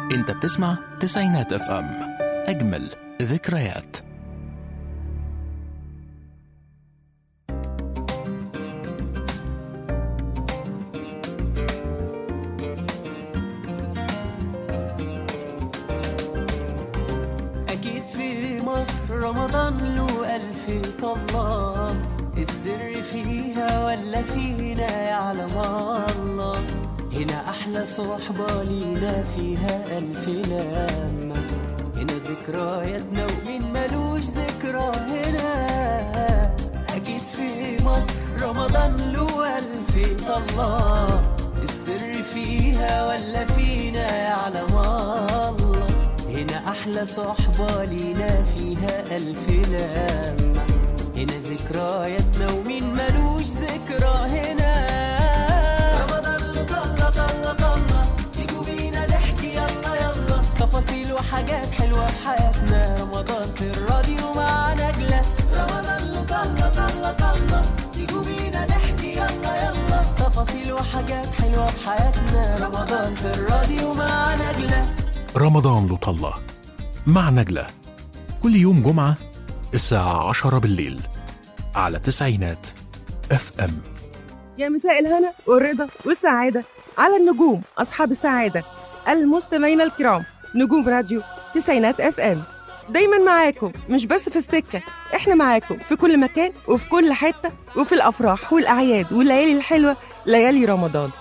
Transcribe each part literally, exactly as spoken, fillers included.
انت بتسمع تسعينات اف ام، اجمل ذكريات. أكيد في مصر رمضان له ألف طلة، السر فيها ولا فينا يعلم الله. هنا أحلى صحبة لينا فيها ألف لمة، هنا ذكرياتنا ومين ملوش ذكرى هنا. أكيد في مصر رمضان له ألف طلة، السر فيها ولا فينا يعلم الله. هنا أحلى صحبة لينا فيها ألف لمة، هنا ذكرياتنا ومين ملوش ذكرى هنا. رمضان طلة طلة طلة، تيجوا بينا نحكي يلا يلا تفاصيل وحاجات حلوة في حياتنا. رمضان في الراديو مع نجلة. رمضان طلة طلة طلة، تيجوا بينا نحكي يلا يلا تفاصيل وحاجات حلوة في حياتنا. رمضان في الراديو مع نجلة. رمضان له طلة مع نجلة، كل يوم جمعة الساعة عشرة بالليل على تسعينات اف ام. يا مساء الهنا والرضا والسعادة على النجوم أصحاب السعادة المستمعين الكرام، نجوم راديو تسعينات اف ام دايما معاكم، مش بس في السكة، احنا معاكم في كل مكان وفي كل حتة، وفي الأفراح والأعياد والليالي الحلوة، ليالي رمضان.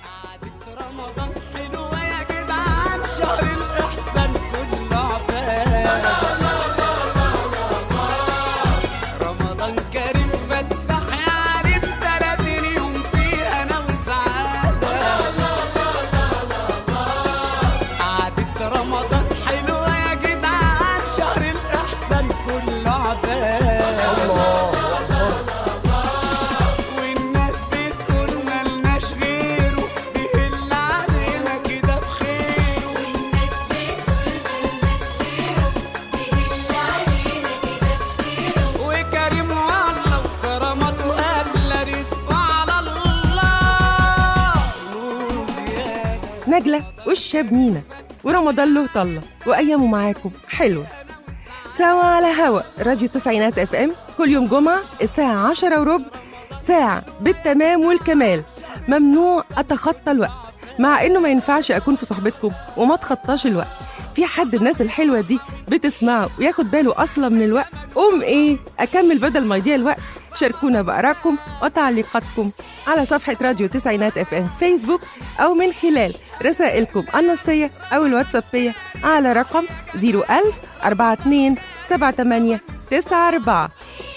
نجلة والشاب مينا، ورمضان له طلة وأيامه معاكم حلوة. سوا على هوا راديو تسعينات اف ام كل يوم جمعة الساعة عشرة وربع، ساعة بالتمام والكمال. ممنوع أتخطى الوقت، مع إنه ما ينفعش أكون في صحبتكم وما تخطاش الوقت. في حد الناس الحلوة دي بتسمعه وياخد باله أصلا من الوقت؟ قوم إيه أكمل بدل ما يضيع الوقت. شاركونا بآرائكم وتعليقاتكم على صفحة راديو تسعينات اف ام فيسبوك، أو من خلال رسائلكم النصية أو الواتسابية على رقم صفر ألف أربعة اتنين سبعة تمانية تسعة أربعة.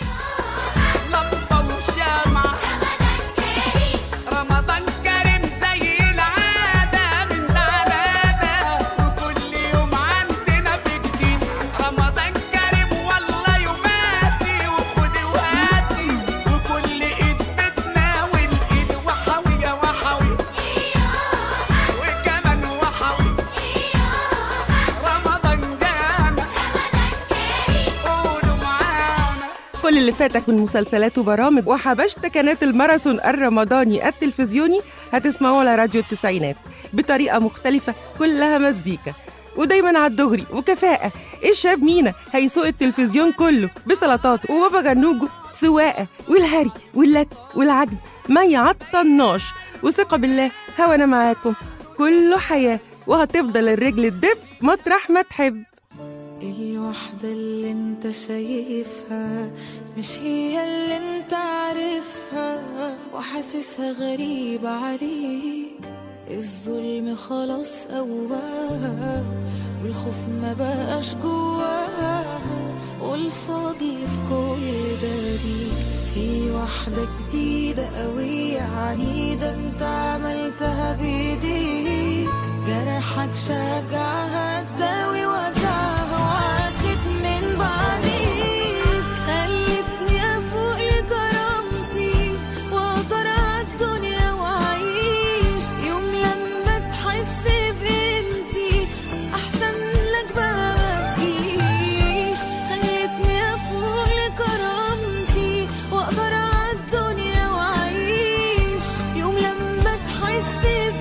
كل اللي فاتك من مسلسلات وبرامج وحبشت كانت الماراثون الرمضاني التلفزيوني هتسمعوه على راديو التسعينات بطريقة مختلفة، كلها مزيكا ودايما على الدغري وكفاءة. الشاب مينا هيسوق التلفزيون كله بسلطاته، وبابا جنوجه سواقة، والهري واللت والعجن ما يعطلناش. وثقة بالله هو أنا معاكم كله حياة، وهتفضل الرجل تدب مطرح ما تحب. الوحدة اللي انت شايفها مش هي اللي انت عارفها، وحاسسها غريبة عليك. الظلم خلاص قواها، والخوف ما بقاش جواها، والفاضي في كل ده بيك. في واحدة جديدة قوية عنيدة انت عملتها بايديك، جرحك شجعها تداوي وجعها، وعاشت من بعديك. خلتني افوق لكرامتي واقدر عالدنيا واعيش، يوم لما تحس بقيمتي احسن لك بقى ما تجيش. خلتني افوق لكرامتي واقدر عالدنيا واعيش، يوم لما تحس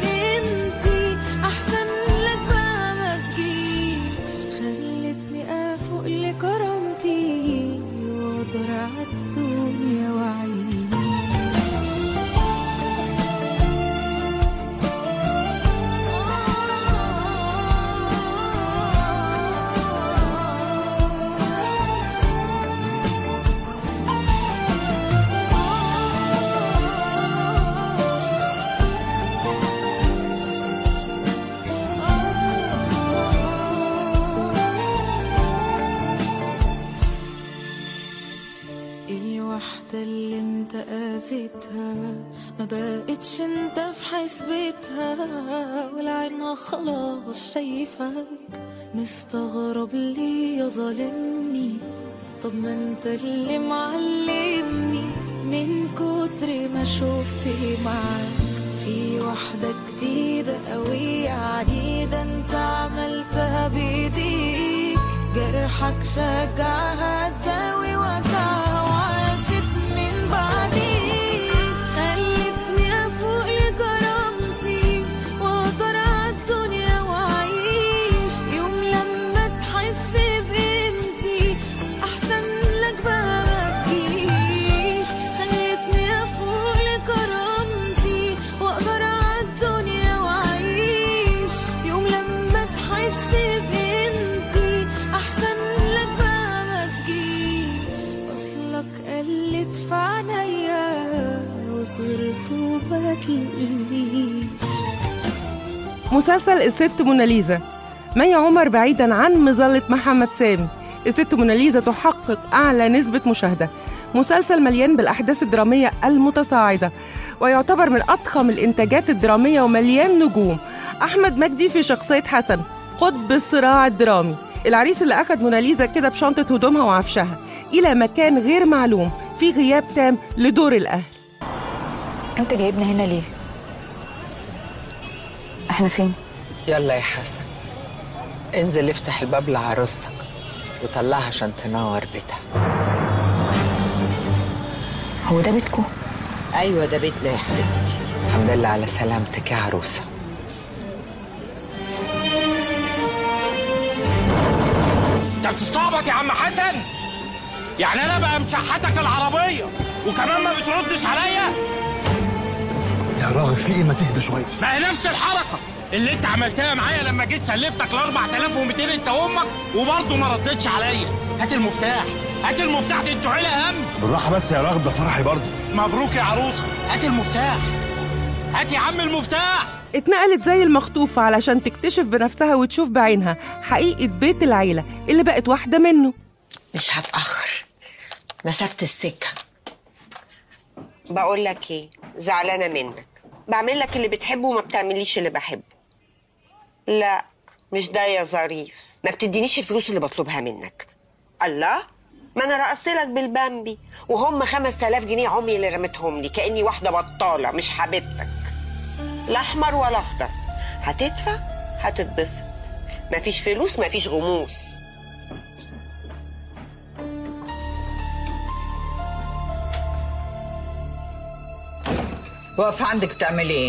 ما بقتش انت في حسبتها ولا عينها خلاص شايفك. مستغرب ليه يا ظالمني؟ طب ما انت اللي معلمني من كتر ما شفت معاك في واحدة جديدة قوية عنيدة انت عملتها بايديك. جرحك شجعها تداوي وجعها وعاشت من بعديك. خلتني افوق لكرامتي واقدر عالدنيا واعيش يوم لما تحس بقيمتي احسن لك بقى ما تجيش. خلتني افوق لكرامتي واقدر عالدنيا واعيش يوم لما تحس بقيمتي احسن لك بقى ما تجيش. اصلك قلت في عينيا وصرت وما تلاقيش. مسلسل الست موناليزا. مي عمر بعيدا عن مظلة محمد سامي. الست موناليزا تحقق أعلى نسبة مشاهدة. مسلسل مليان بالأحداث الدرامية المتصاعدة ويعتبر من أضخم الإنتاجات الدرامية ومليان نجوم. أحمد مجدي في شخصية حسن قطب الصراع الدرامي، العريس اللي أخذ موناليزا كده بشنطة هدومها وعفشها إلى مكان غير معلوم في غياب تام لدور الأهل. انت جايبنا هنا ليه؟ احنا فين؟ يلا يا حسن انزل افتح الباب لعروستك وطلعها عشان تنور بيتها. هو ده بيتكم؟ ايوه ده بيتنا يا حبيبتي. الحمد لله على سلامتك يا عروسه. انت بتستعبط يا عم حسن؟ يعني انا بقى مشحتك العربيه وكمان ما بتردش عليا؟ يا راغب في ايه؟ ما تهدى شويه. ما هي نفس الحركه اللي انت عملتها معايا لما جيت سلفتك ال أربعة آلاف ومئتين انت وامك وبرضه ما ردتش عليا. هات المفتاح، هات المفتاح، دي انتوا عيله هم. بالراحه بس يا راغب، ده فرحي برضه. مبروك يا عروسه، هات المفتاح، هات يا عم المفتاح. اتنقلت زي المخطوفة علشان تكتشف بنفسها وتشوف بعينها حقيقة بيت العيلة اللي بقت واحدة منه. مش هتأخر، مسافة السكة. بقول لك ايه، زعلانه منك. بعمل لك اللي بتحبه وما بتعمليش اللي بحبه. لا مش ده يا ظريف، ما بتدينيش الفلوس اللي بطلبها منك. الله، ما انا رقصت لك بالبامبي وهم خمسة آلاف جنيه عمي اللي رميتهم لي كاني واحده بطاله مش حبيبتك. لا احمر ولا اخضر، هتدفع هتتبسط، مفيش فلوس مفيش غموس. واقفة عندك بتعملي ايه؟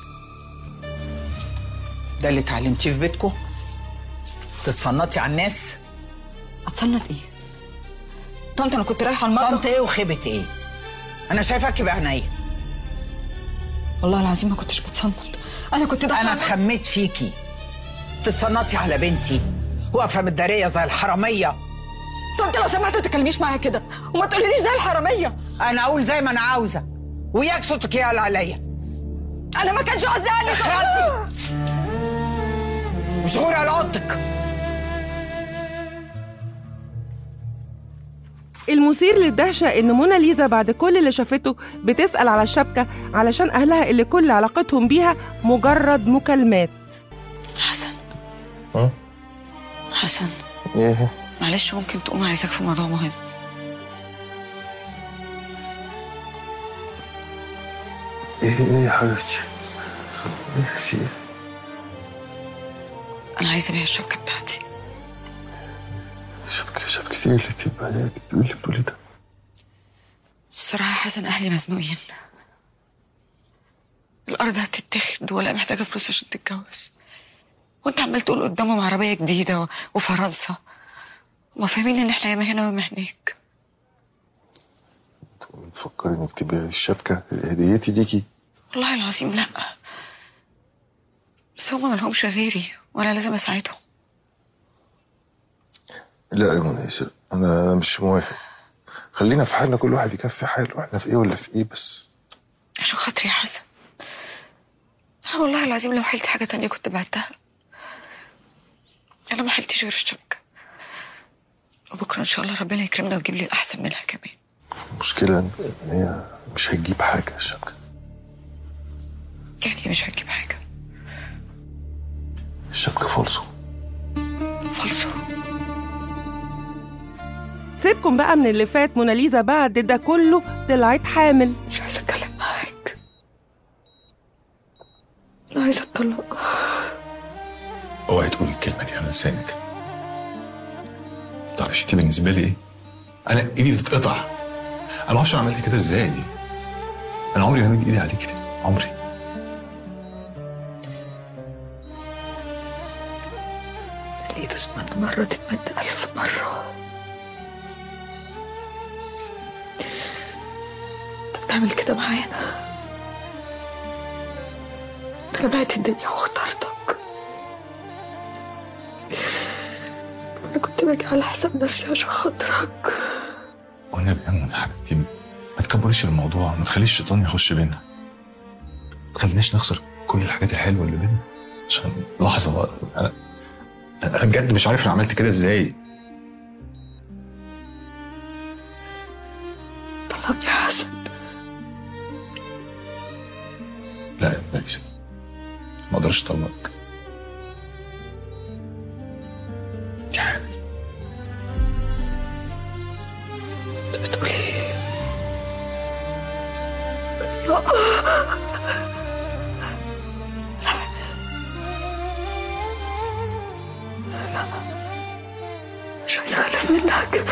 ده اللي اتعلمتيه في بيتكم؟ تتصنطي على الناس؟ اتصنت ايه؟ طنط انا كنت رايحه المطبخ. طنط ايه وخيبة ايه؟ انا شايفاكي بعينيا. والله العظيم ما كنتش بتصنت، انا كنت داخله. انا اتخميت فيكي تتصنطي على بنتي واقفة متدارية زي الحرامية. طنط لو سمحت ما تتكلميش معايا كده وما تقوليليش زي الحرامية. انا اقول زي ما انا عاوزة وياك صوتك يعلى عليا. انا ما كانش قصدي عليك. اخلصي مش غوري على اوضتك. المثير للدهشة إن موناليزا بعد كل اللي شافته بتسأل على الشبكة علشان أهلها اللي كل علاقتهم بيها مجرد مكالمات. حسن ها؟ حسن ايه؟ معلش ممكن تقوم، عايزك في موضوع مهم. ايه ايه يا حبيبتي؟ ايه في ايه؟ انا عايزه ابيع الشبكه بتاعتي. شبكة شبكة ايه اللي تبقى ايه؟ بتقول اللي بتقولي ده؟ الصراحه حسن اهلي مزنوقين، الارض هتتاخد ولا محتاجه فلوس عشان تتجوز، وانت عمال تقول قدامهم عربيه جديده وفرنسا وما فاهمين ان احنا ياما هنا وياما هناك. تفكري انك تبيعي الشبكة هديتي ليكي؟ والله العظيم لا، بس هما ملهمش غيري وانا لازم اساعدهم. لا يا منيسة، انا مش موافق. خلينا في حالنا، كل واحد يكفي حاله. احنا في ايه ولا في ايه بس؟ عشان خاطري يا حسن، انا والله العظيم لو حلت حاجه تانية كنت بعتها. انا ما حلتش غير الشبكه، وبكره ان شاء الله ربنا يكرمنا ويجيب لي الاحسن منها كمان. المشكله ان هي مش هتجيب حاجه الشبكه. يعني مش هتجيب حاجة؟ الشبكة فالصو. فالصو؟ سيبكم بقى من اللي فات. موناليزا بعد ده كله طلعت حامل. مش عايزة اتكلم معاك، انا عايزة اتطلق. اوعي تقول الكلمة دي على لسانك. طب انت بالنسبة لي ايه؟ انا ايدي تتقطع. انا معرفش انا عملت كده ازاي. انا عمري ما مد ايدي عليك كده، عمري. الايد تتمد مرة تتمد ألف مرة. انت بتعمل كده معايا انا؟ انا بعت الدنيا واخترتك. انا كنت باجي على حساب نفسي عشان خاطرك. وانا بأمن يا حبيبتي، ما تكبريش الموضوع، ما تخليش الشيطان يخش بينا، ما تخليناش نخسر كل الحاجات الحلوه اللي بينا عشان لحظه. انا انا بجد مش عارف انا عملت كده ازاي. طلقني يا حسن. لا يا ماليزا، ما اقدرش اطلقك. انت حامل. انت بتقول ايه؟ مش عايزة أخلف منك.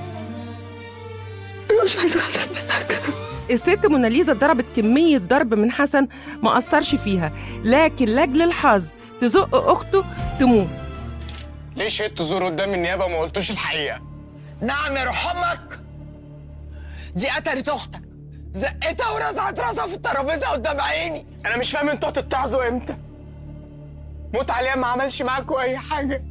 أنا مش عايزة أخلف منك. الست موناليزا ضربت كمية ضرب من حسن ما أثرش فيها، لكن لأجل الحظ تزق أخته تموت. ليه شهدت زور قدام النيابة وما قلتوش الحقيقة؟ نعم يا روح امك، دي قتلت اختك، زقتها ورزعت راسها في الترابيزه قدام عيني. أنا مش فاهم انتوا هتتعظوا امتى؟ موت عليها ما عملش معاكوا أي حاجة.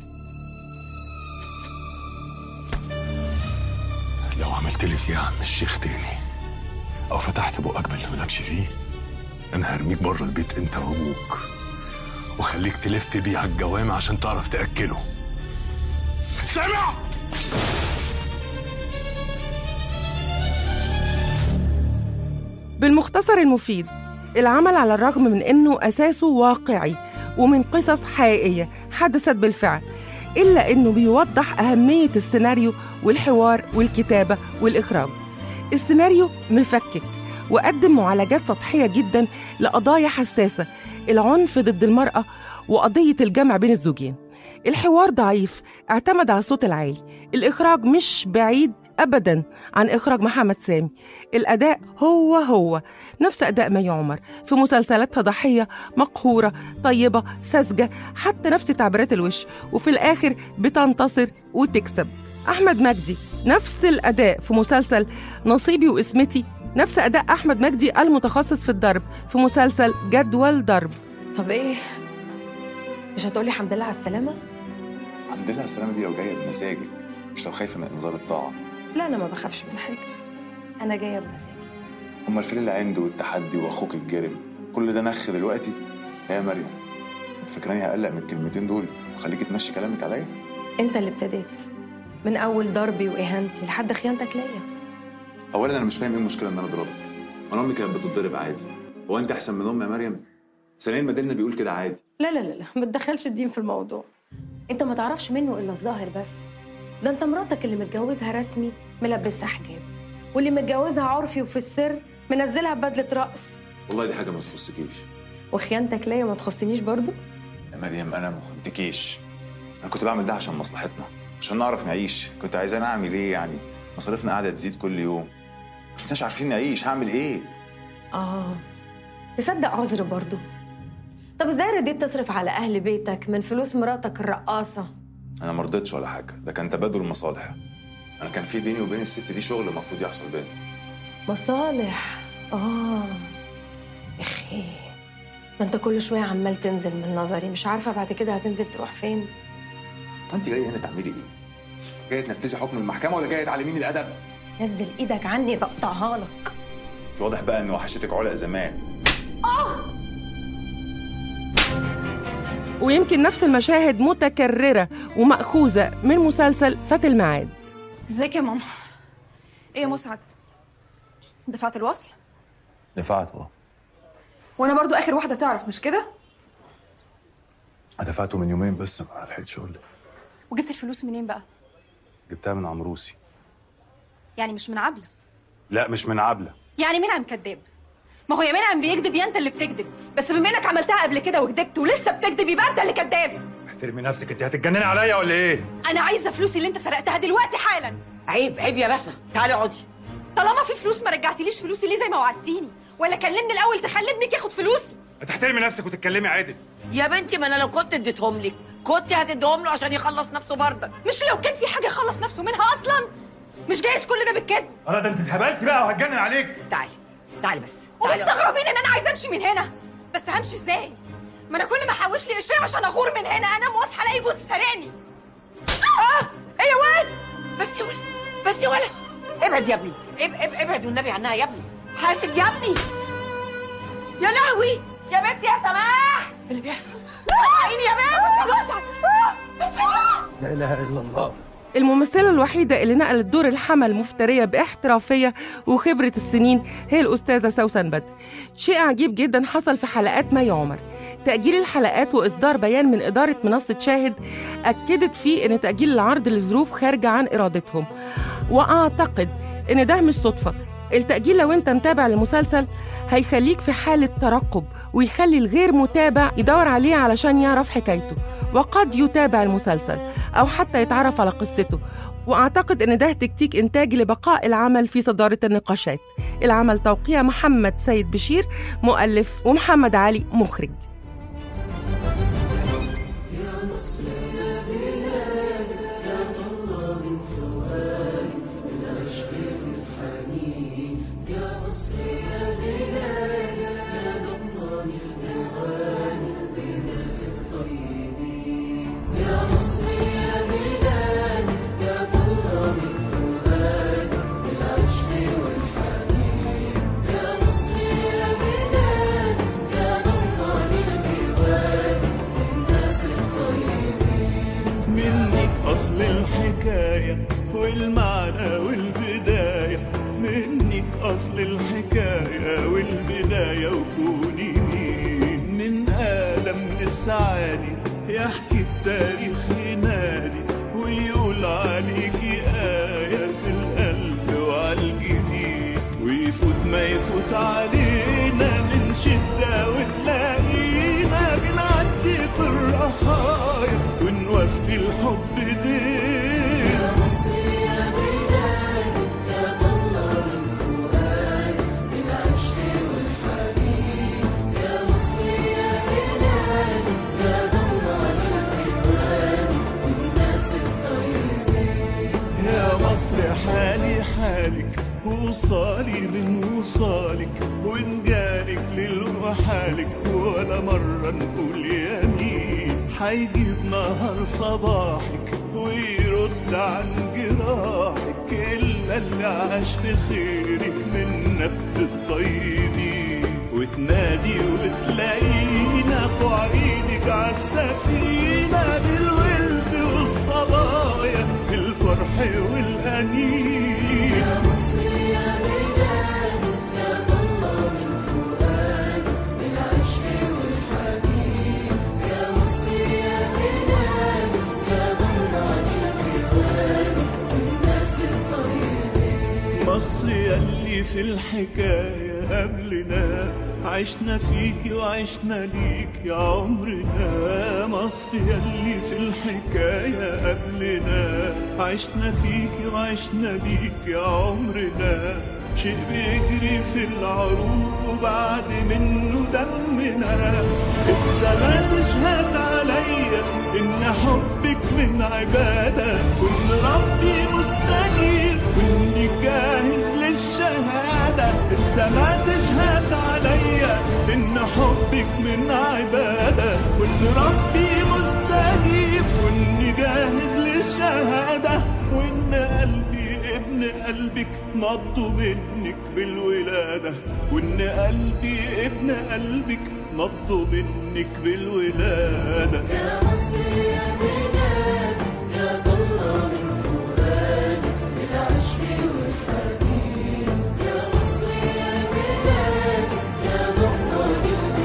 لو عملت لي فيها عم الشيخ تاني او فتحت بقك باللي مالكش فيه، انا هرميك بره البيت انت وابوك، وخليك تلف بيه على الجوامع عشان تعرف تاكله. سامع؟ بالمختصر المفيد، العمل على الرغم من أنه أساسه واقعي ومن قصص حقيقية حدثت بالفعل، إلا أنه بيوضح أهمية السيناريو والحوار والكتابة والإخراج. السيناريو مفكك وقدم معالجات سطحية جدا لقضايا حساسة، العنف ضد المرأة وقضية الجمع بين الزوجين. الحوار ضعيف، اعتمد على الصوت العالي. الإخراج مش بعيد أبداً عن إخراج محمد سامي. الأداء هو هو نفس أداء مي عمر في مسلسلاتها، ضحية، مقهورة، طيبة، ساذجة، حتى نفس تعبيرات الوش، وفي الآخر بتنتصر وتكسب. أحمد مجدي نفس الأداء في مسلسل نصيبي واسمتي، نفس أداء أحمد مجدي المتخصص في الضرب في مسلسل جدول ضرب. طب إيه؟ مش هتقولي الحمد لله على السلامة؟ الحمد لله على السلامة دي لو جاية بمزاجك، مش لو خايفة من إنذار الطاعة. لا أنا ما بخافش من حاجة، أنا جاية بمزاجي. أما الفيل اللي عنده والتحدي وأخوك الجرم كل ده نخ دلوقتي؟ يا مريم، أنت فاكراني هقلق من الكلمتين دول وخليكي تمشي كلامك عليا؟ أنت اللي ابتديت من أول ضربي وإهانتي لحد خيانتك ليا. أولاً أنا مش فاهم إيه المشكلة إن أنا أضربك؟ أنا أمي كانت بتتضرب عادي، هو أنت أحسن من أمي يا مريم؟ ثانياً مديننا بيقول كده عادي. لا لا لا لا، ما تدخلش الدين في الموضوع. أنت ما تعرفش منه إلا الظاهر بس. ده أنت مراتك اللي متجوزها رسمي ملبسها حجاب، واللي متجوزها عرفي وفي السر منزلها ببدلة رقص. والله دي حاجة ما تخصكيش. وخيانتك ليا ما تخصنيش برضو؟ يا مريم أنا ما خنتكيش، أنا كنت بعمل ده عشان مصلحتنا، عشان نعرف نعيش. كنت عايزة أعمل إيه يعني؟ مصاريفنا قاعدة تزيد كل يوم، مش كناش عارفين نعيش، هعمل إيه؟ آه تصدق عذر برضو. طب إزاي رديت تصرف على أهل بيتك من فلوس مراتك الرقاصة؟ أنا ما رضيتش ولا حاجة، ده كان تبادل مصالح. أنا كان في بيني وبين الست دي شغل المفروض يحصل بينا. مصالح؟ آه إخي، ما أنت كل شوية عمال تنزل من نظري، مش عارفة بعد كده هتنزل تروح فين؟ وأنت جاية هنا تعملي إيه؟ جاية تنفذي حكم المحكمة ولا جاية تعلميني الأدب؟ نزل إيدك عني بقطعها لك. واضح بقى إن وحشتك علق زمان. آه ويمكن نفس المشاهد متكررة ومأخوذة من مسلسل فات الميعاد. ازيك يا ماما؟ ايه يا مسعد؟ دفعت الوصل؟ دفعت اه. وانا برضو اخر واحده تعرف، مش كده؟ دفعته من يومين بس ما لحقتش اقول لك. وجبت الفلوس منين بقى؟ جبتها من عمروسي. يعني مش من عبله؟ لا مش من عبله. يعني منعم كذاب؟ ما هو يا منعم بيكذب يا انت اللي بتكذب، بس بما انك عملتها قبل كده وكذبت ولسه بتكذب يبقى انت اللي كذاب. احترمي نفسك، انت هتتجنني عليا ولا ايه؟ انا عايزه فلوسي اللي انت سرقتها دلوقتي حالا. عيب عيب يا بسمه، تعالي اقعدي. طالما في فلوس ما رجعتليش فلوسي ليه زي ما وعدتيني؟ ولا كلمني الاول تخلي ابنك ياخد فلوسي؟ هتحترمي نفسك وتتكلمي عادل. يا بنتي ما انا لو كنت اديتهم لك كنت هتديهم له عشان يخلص نفسه برضه. مش لو كان في حاجه يخلص نفسه منها اصلا؟ مش جايز كل ده بالكذب. انا ده انت اتهبلتي بقى وهتجنن عليك. تعالي تعالي بس. ومستغربين ان انا عايزه امشي من هنا، بس همشي ازاي؟ ما انا كل ما احوش لي قرشين عشان اغور من هنا انام واصحى الاقي جوزي سارقني. اه ايه يا واد؟ بس يا ولد بس يا ولد ابعد يا ابني، اب اب ابعد والنبي عنها يا ابني. حاسب يا ابني. يا لهوي يا بنتي يا سماح اللي بيحصل. عيني يا بنت. لا اله الا الله. الممثلة الوحيدة اللي نقلت دور الحما المفترية باحترافية وخبرة السنين هي الأستاذة سوسن بدر. شيء عجيب جدا حصل في حلقات مي عمر. تأجيل الحلقات وإصدار بيان من إدارة منصة شاهد أكدت فيه إن تأجيل العرض لظروف خارجة عن إرادتهم، وأعتقد إن ده مش صدفة. التأجيل لو أنت متابع للمسلسل هيخليك في حالة ترقب، ويخلي الغير متابع يدور عليه علشان يعرف حكايته، وقد يتابع المسلسل أو حتى يتعرف على قصته. وأعتقد أن ده تكتيك إنتاجي لبقاء العمل في صدارة النقاشات. العمل توقيع محمد سيد بشير مؤلف، ومحمد علي مخرج. أصل الحكاية والمعنى والبداية منك، أصل الحكاية والبداية وكوني مين من آلم للسعادة يحكي التاريخ ينادي ويقول عليكي آية في القلب وعالجديد، ويفوت ما يفوت علينا من شدة وتلاقينا بنعدي في الرخايا ونوفي الحب دين. يا مصر يا بلادي يا ضلة من فؤادي بالعشق والحنين، يا مصر يا بلادي يا ضلة من عبادي والناس الطيبين. يا مصر حالي حالك وصالي من وصالك، ونجالك للوحالك ولا مرة نقول يمين. حيجيب نهار صباحك ويرد عن جراحك إلا اللي عاش في خيرك من نبت الطيبين، وتنادي وتلاقينا قعيدك عالسفينة بالورد والصبايا بالفرح والأنين. يا مصر يا بلادي يا ضلة من فؤادي بالعشق والحنين، يا مصر يا بلادي يا ضلة من عبادي والناس الطيبين. مصر يلي في الحكاية قبلنا عشنا فيك وعشنا ليك يا عمرنا. مصر يلي في الحكاية قبلنا عشنا فيك وعشنا ليك يا عمرنا. شيء بيجري في العروق وبعد منه دمنا. السما تشهد عليا إن حبك من عبادة، وإن ربي مستجيب وإني جاهز للشهادة. السما تشهد عليا إن حبك من عبادة، وإن ربي مستجيب وإني جاهز للشهادة. وإن قلبي ابن قلبك نبضه منك بالولادة، وإن قلبي ابن قلبك نبضه منك بالولادة. يا مصر يا بلادي يا ضلة من فؤادي بالعشق والحنين، يا مصر يا بلادي يا ضلة من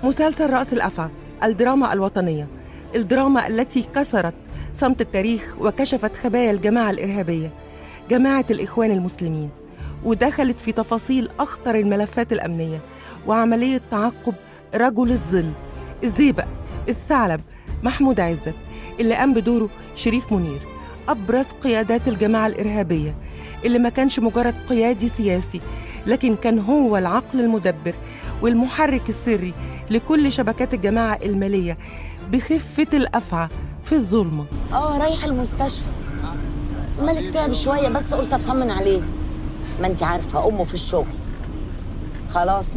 مسلسل رأس الأفعى، الدراما الوطنية، الدراما التي كسرت صمت التاريخ وكشفت خبايا الجماعة الإرهابية، جماعة الإخوان المسلمين، ودخلت في تفاصيل أخطر الملفات الأمنية وعملية تعقب رجل الظل، الزيبق، الثعلب، محمود عزت، اللي قام بدوره شريف منير، أبرز قيادات الجماعة الإرهابية، اللي ما كانش مجرد قيادي سياسي، لكن كان هو العقل المدبر والمحرك السري لكل شبكات الجماعة المالية بخفة الأفعى في الظلمة. اه رايح المستشفى، مالك تعب شوية بس قلت اطمن عليه، ما انت عارفة أمه في الشغل. خلاص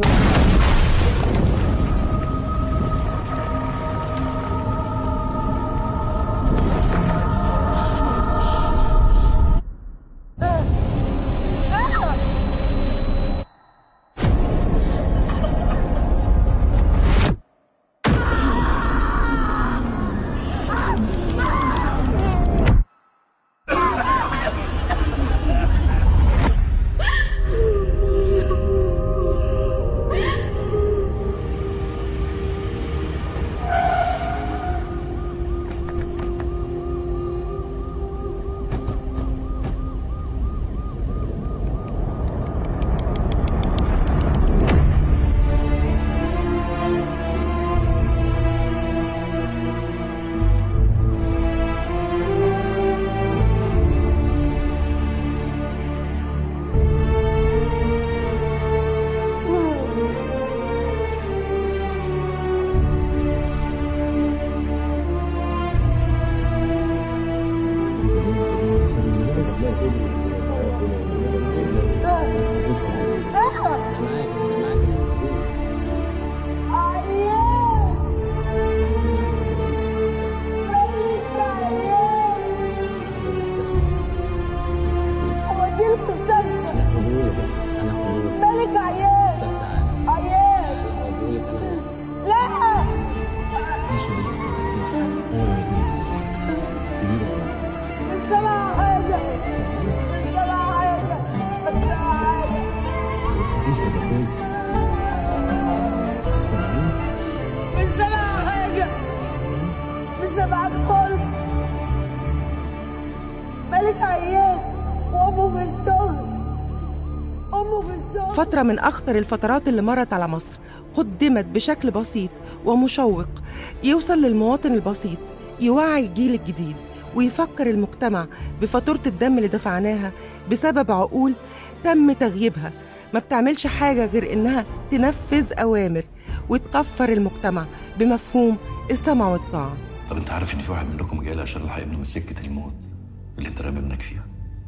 فترة من أخطر الفترات اللي مرت على مصر، قدمت بشكل بسيط ومشوق يوصل للمواطن البسيط، يوعي الجيل الجديد ويفكر المجتمع بفاتورة الدم اللي دفعناها بسبب عقول تم تغييبها، ما بتعملش حاجة غير إنها تنفذ أوامر وتكفر المجتمع بمفهوم السمع والطاعة. طب أنت عارف إن في واحد منكم جاي لي عشان الحق ابنه من سكة الموت اللي أنت رامي ابنك فيها؟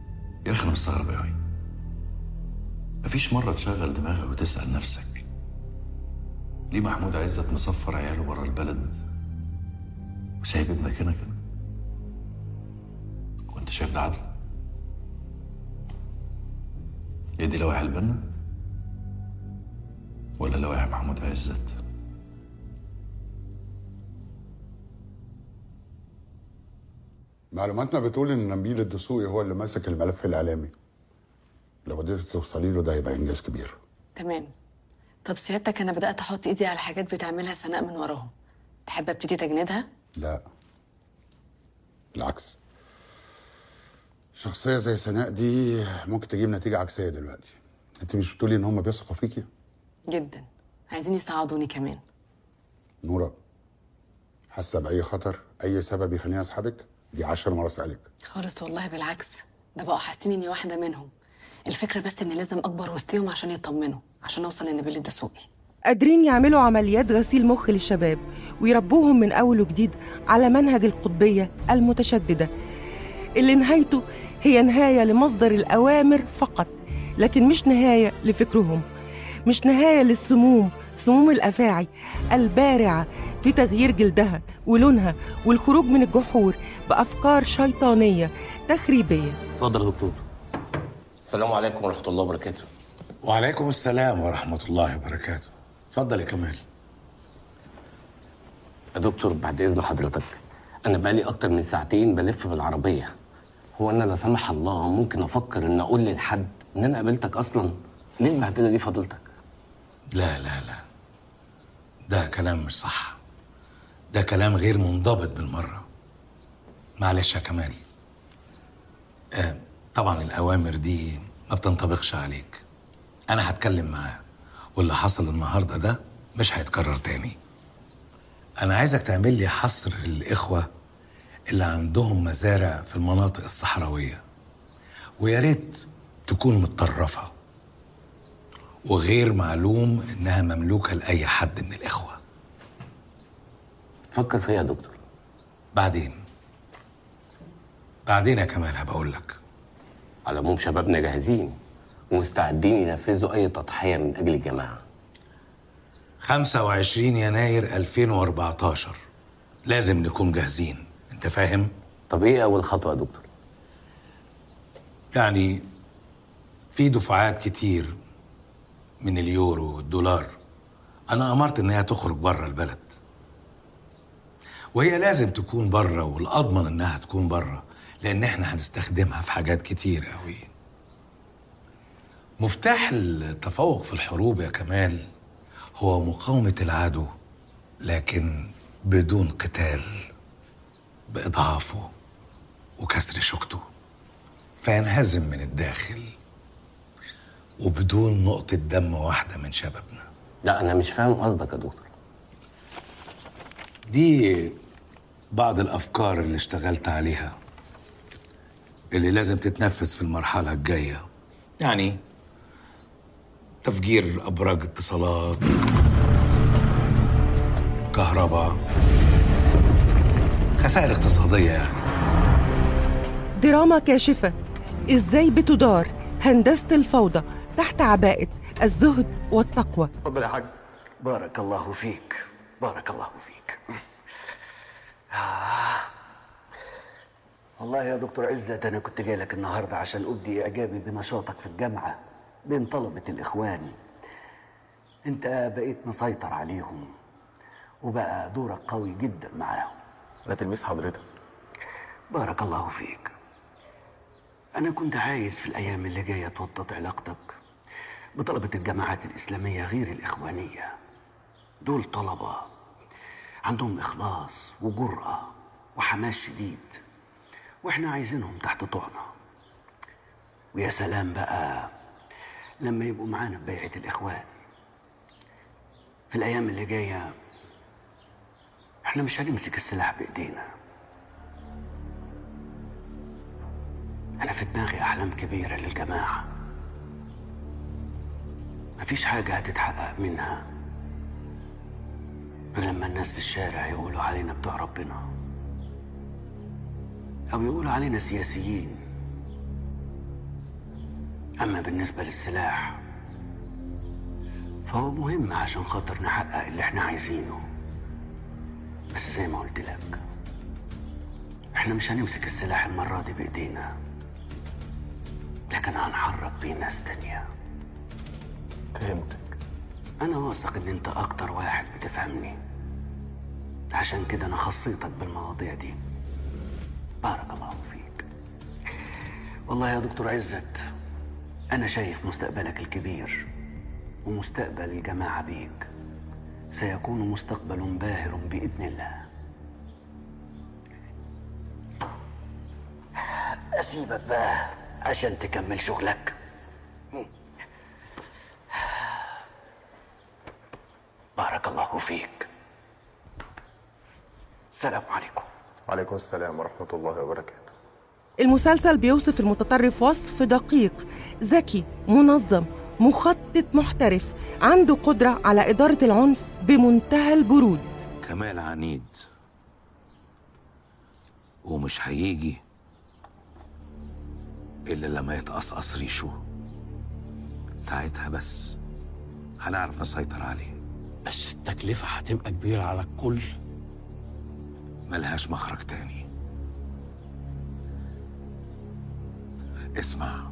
يا أخي أنا مستغرب أوي، مفيش مرة تشغل دماغك وتسأل نفسك ليه محمود عزت مصفر عياله برا البلد وسايب ابنك هنا كده؟ وانت شايف ده عدل؟ هي دي لوائح البنا ولا لوائح محمود عزت؟ معلوماتنا بتقول ان نبيل الدسوقي هو اللي ماسك الملف الاعلامي. لو قدرت توصلي له ده هيبقى انجاز كبير. تمام. طب سيادتك انا بدات احط ايدي على حاجات بتعملها سناء من وراهم، تحب ابتدي تجنيدها؟ لا بالعكس، شخصيه زي سناء دي ممكن تجيب نتيجه عكسيه دلوقتي. انت مش بتقولي ان هم بيثقوا فيكي؟ جدا، عايزين يساعدوني كمان. نورة، حاسه باي خطر، اي سبب يخليني اسحبك؟ دي عشر مرة اسالك. خالص والله بالعكس، ده بقوا حاسين اني واحده منهم. الفكره بس اني لازم اكبر وسطيهم عشان يطمنوا، عشان اوصل لنبيل الدسوقي. قادرين يعملوا عمليات غسيل مخ للشباب ويربوهم من اول وجديد على منهج القطبيه المتشدده اللي نهايته هي نهايه لمصدر الاوامر فقط، لكن مش نهايه لفكرهم، مش نهايه للسموم، سموم الافاعي البارعه في تغيير جلدها ولونها والخروج من الجحور بافكار شيطانيه تخريبيه. اتفضل يا دكتور. السلام عليكم ورحمه الله وبركاته. وعليكم السلام ورحمه الله وبركاته. اتفضل يا كمال. يا دكتور بعد اذن حضرتك، انا بقالي اكتر من ساعتين بلف بالعربيه. هو انا لا سمح الله ممكن افكر ان اقول لحد ان انا قابلتك اصلا؟ ليه البهدله دي فضيلتك؟ لا لا لا، ده كلام مش صح، ده كلام غير منضبط بالمرة. معلش يا كمال، آه طبعا الأوامر دي ما بتنطبقش عليك. أنا هتكلم معاه، واللي حصل النهاردة ده مش هيتكرر تاني. أنا عايزك تعمل لي حصر للإخوة اللي عندهم مزارع في المناطق الصحراوية، ويا ريت تكون متطرفة وغير معلوم إنها مملوكة لأي حد من الإخوة. فكر فيها يا دكتور. بعدين بعدين يا كمال هبقول لك. على العموم شبابنا جاهزين ومستعدين ينفذوا أي تضحية من أجل الجماعة. خمسة وعشرين يناير ألفين وأربعتاشر لازم نكون جاهزين، انت فاهم؟ طب ايه اول خطوة يا دكتور؟ يعني في دفعات كتير من اليورو والدولار انا امرت انها تخرج بره البلد، وهي لازم تكون بره، والاضمن انها تكون بره لان احنا هنستخدمها في حاجات كتير قوي. مفتاح التفوق في الحروب يا كمال هو مقاومة العدو، لكن بدون قتال، بإضعافه وكسر شوكته فينهزم من الداخل وبدون نقطة دم واحدة من شبابنا. لا أنا مش فاهم قصدك يا دكتور. دي بعض الأفكار اللي اشتغلت عليها اللي لازم تتنفذ في المرحلة الجاية، يعني تفجير أبراج اتصالات، كهرباء، خسائر اقتصادية يعني. دراما كاشفة ازاي بتدار هندسة الفوضى تحت عباءة الزهد والتقوى. اتفضل يا حاج. بارك الله فيك، بارك الله فيك. آه. والله يا دكتور عزت أنا كنت جاي لك النهاردة عشان أبدي إعجابي بنشاطك في الجامعة بين طلبة الإخوان. أنت بقيت مسيطر عليهم وبقى دورك قوي جدا معاهم. أنا تلميذ حضرتك. بارك الله فيك. أنا كنت عايز في الأيام اللي جاية توطد علاقتك بطلبة الجامعات الإسلامية غير الإخوانية. دول طلبة عندهم إخلاص وجرأة وحماس شديد، وإحنا عايزينهم تحت طوعنا. ويا سلام بقى لما يبقوا معانا ببيعة الإخوان. في الأيام اللي جاية إحنا مش هنمسك السلاح بإيدينا. أنا في دماغي أحلام كبيرة للجماعة، مفيش حاجة هتتحقق منها غير لما الناس في الشارع يقولوا علينا بتوع ربنا، أو يقولوا علينا سياسيين. أما بالنسبة للسلاح فهو مهم عشان خاطر نحقق اللي احنا عايزينه، بس زي ما قلت لك احنا مش هنمسك السلاح المرة دي بإيدينا، لكن هنحرك بيه ناس تانية. فهمتك. أنا واثق إن أنت أكتر واحد بتفهمني، عشان كده أنا خصيتك بالمواضيع دي. بارك الله فيك. والله يا دكتور عزت أنا شايف مستقبلك الكبير، ومستقبل الجماعة بيك سيكون مستقبل باهر بإذن الله. أسيبك بقى عشان تكمل شغلك. بارك الله فيك. السلام عليكم. وعليكم السلام ورحمة الله وبركاته. المسلسل بيوصف المتطرف وصف دقيق، ذكي، منظم، مخطط محترف، عنده قدرة على إدارة العنف بمنتهى البرود. كمال عنيد ومش هيجي إلا لما يتقصقص ريشه، ساعتها بس هنعرف نسيطر عليه. بس التكلفة هتبقى كبيرة على الكل. ملهاش مخرج تاني. اسمع،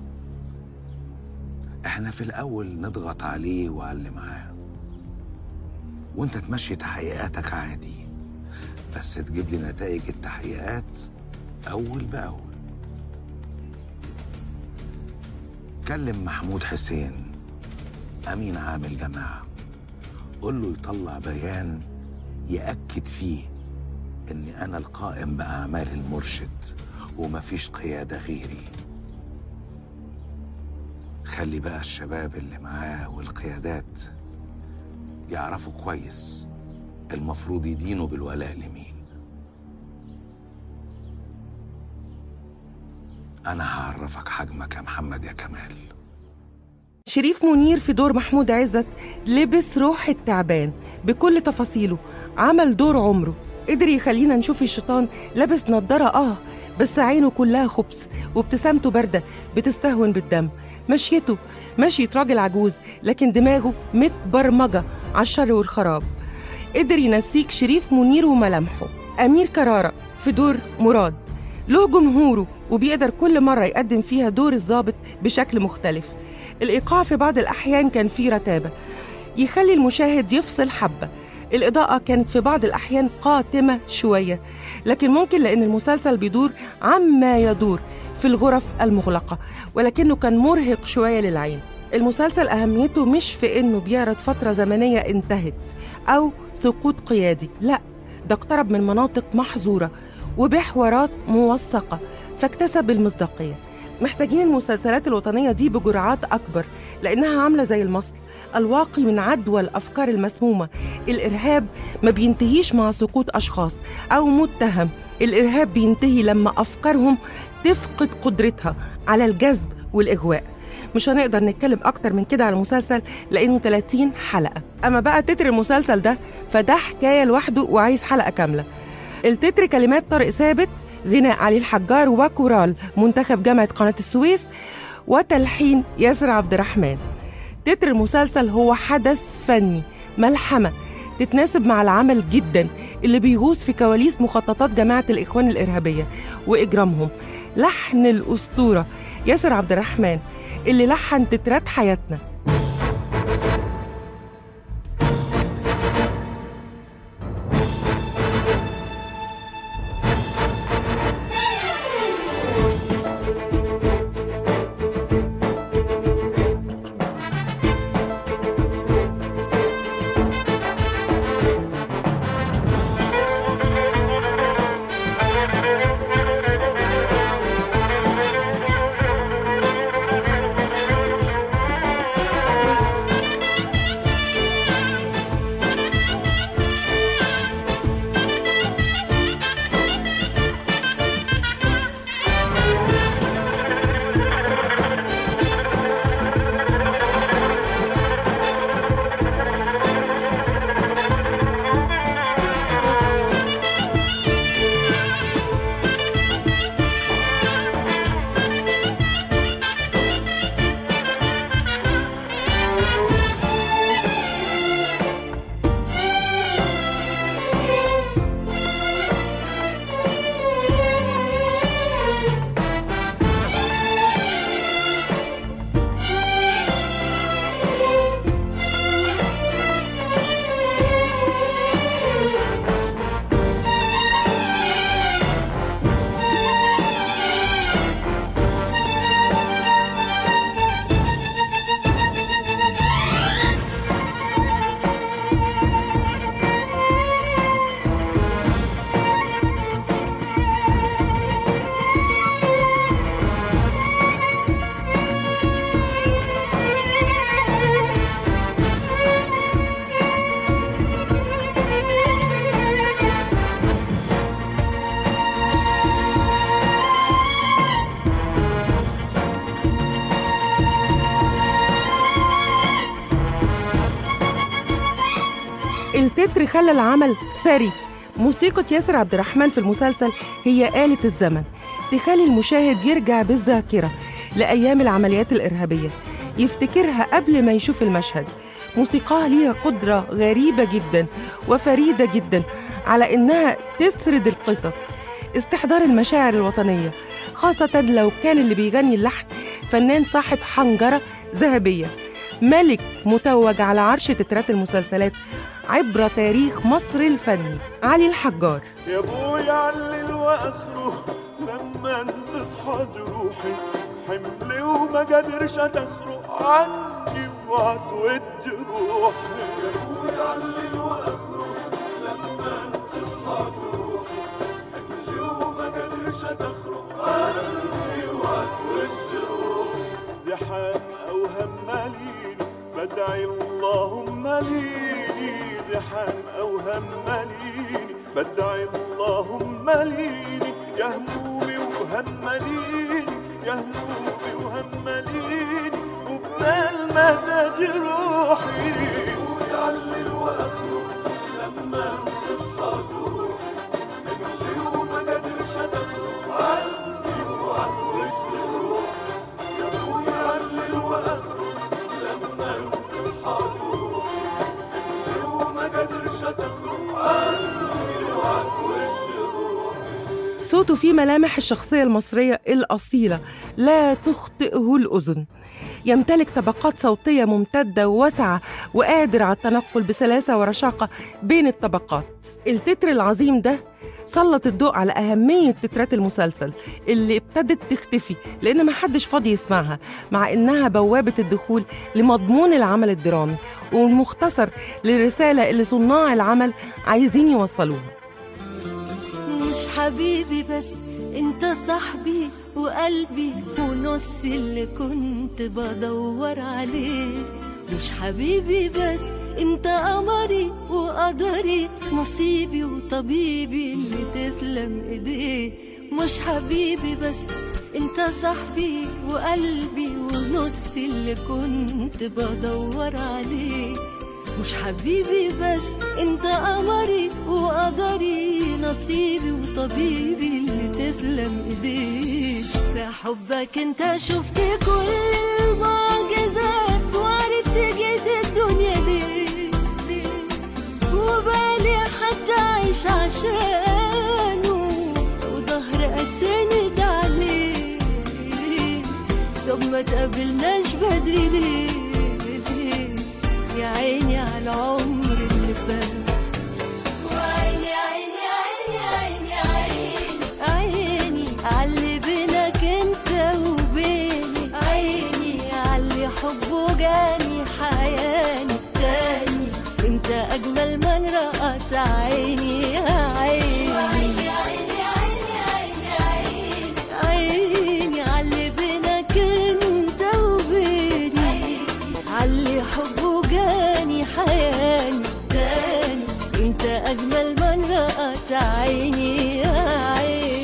احنا في الأول نضغط عليه وعلى اللي معاه، وانت تمشي تحقيقاتك عادي، بس تجيب لي نتائج التحقيقات أول بأول. كلم محمود حسين أمين عام الجماعة قول له يطلع بيان يأكد فيه إني أنا القائم بأعمال المرشد ومفيش قيادة غيري. خلي بقى الشباب اللي معاه والقيادات يعرفوا كويس المفروض يدينوا بالولاء لمين. أنا هعرفك حجمك يا محمد يا كمال. شريف منير في دور محمود عزت لبس روح التعبان بكل تفاصيله، عمل دور عمره، قدر يخلينا نشوف الشيطان لابس نضارة آه بس عينه كلها خبز وابتسامته باردة بتستهون بالدم، مشيته مشية راجل عجوز لكن دماغه متبرمجة على الشر والخراب. قدر ينسيك شريف منير وملامحه. أمير كرارة في دور مراد له جمهوره وبيقدر كل مرة يقدم فيها دور الضابط بشكل مختلف. الإيقاع في بعض الأحيان كان فيه رتابة يخلي المشاهد يفصل حبة. الإضاءة كانت في بعض الأحيان قاتمة شوية، لكن ممكن لأن المسلسل بيدور عما يدور في الغرف المغلقة، ولكنه كان مرهق شوية للعين. المسلسل أهميته مش في إنه بيعرض فترة زمنية انتهت أو سقوط قيادي، لا، ده اقترب من مناطق محظورة وبحوارات موثقة فاكتسب المصداقية. محتاجين المسلسلات الوطنية دي بجرعات أكبر لأنها عاملة زي المصل الواقي من عدوى الأفكار المسمومة. الإرهاب ما بينتهيش مع سقوط أشخاص أو متهم، الإرهاب بينتهي لما أفكارهم تفقد قدرتها على الجذب والإغواء. مش هنقدر نتكلم أكتر من كده على المسلسل لأنه ثلاثين حلقة. أما بقى تتر المسلسل ده فده حكاية لوحده وعايز حلقة كاملة. التتر كلمات طارق ثابت، غناء علي الحجار وكورال منتخب جامعة قناة السويس، وتلحين ياسر عبد الرحمن. تتر المسلسل هو حدث فني، ملحمة تتناسب مع العمل جدا اللي بيغوص في كواليس مخططات جماعة الإخوان الإرهابية وإجرامهم. لحن الأسطورة ياسر عبد الرحمن اللي لحن تترات حياتنا. التتر خلى العمل ثري. موسيقى ياسر عبد الرحمن في المسلسل هي آلة الزمن، تخلي المشاهد يرجع بالذاكرة لأيام العمليات الإرهابية، يفتكرها قبل ما يشوف المشهد. موسيقاها ليها قدرة غريبة جدا وفريدة جدا على إنها تسرد القصص، استحضار المشاعر الوطنية، خاصة لو كان اللي بيغني اللحن فنان صاحب حنجرة ذهبية، ملك متوج على عرش تترات المسلسلات عبر تاريخ مصر الفني، علي الحجار. يا ابويا علل واخره لما تصحى جروحي حملي وما قادرش تخرق عني وهتود روحي يا ابويا علل واخره لما تصحى تروحي حملي وما قدرش تخرج قلبي وهتود روحي دي حام او هماليني بدعي اللهم ليني زحام او هماليني بدعي اللهم ليني يا همومي وهماليني يا همومي وهماليني وبدال مدد روحي ويعلل واخرج لما تصحى تروحي حملي وما قدرش تخرج عني وهتوش روحي يا ابويا علل واخرج لما تصحى تروحي حملي وما قدرش تخرج عني وهتوش روحي. صوته فيه ملامح الشخصية المصرية الأصيلة لا تخطئه الأذن. يمتلك طبقات صوتية ممتدة وواسعة وقادر على التنقل بسلاسة ورشاقة بين الطبقات. التتر العظيم ده سلط الضوء على أهمية تترات المسلسل اللي ابتدت تختفي لأن ما حدش فاضي يسمعها، مع إنها بوابة الدخول لمضمون العمل الدرامي والمختصر للرسالة اللي صناع العمل عايزين يوصلوها. مش حبيبي بس انت صاحبي وقلبي ونص اللي كنت بدور عليه. مش حبيبي بس انت قمري وقدري نصيبي وطبيبي اللي تسلم ايديه. مش حبيبي بس انت صاحبي وقلبي ونص اللي كنت بدور عليه. مش حبيبي بس انت قمري وقدري نصيبي وطبيبي اللي تسلم ايديك. في حبك انت شفت كل المعجزات وعرفت جيت الدنيا ليه, ليه وبالي حد عايش عشانه وظهر اتسند عليه. طب ما تقابلناش بدري ليه, ليه يا عيني على العمر اللي فات. وعيني عيني عيني عيني عيني عيني عاللي بينك انت وبيني. عيني عاللي حبه جاني حياني تاني. انت اجمل من رأت عيني يا عيني. وعيني عيني عيني عيني عيني عاللي بينك انت وبيني. عاللي حبه جاني حياني تاني. انت اجمل من رأت عيني يا عيني.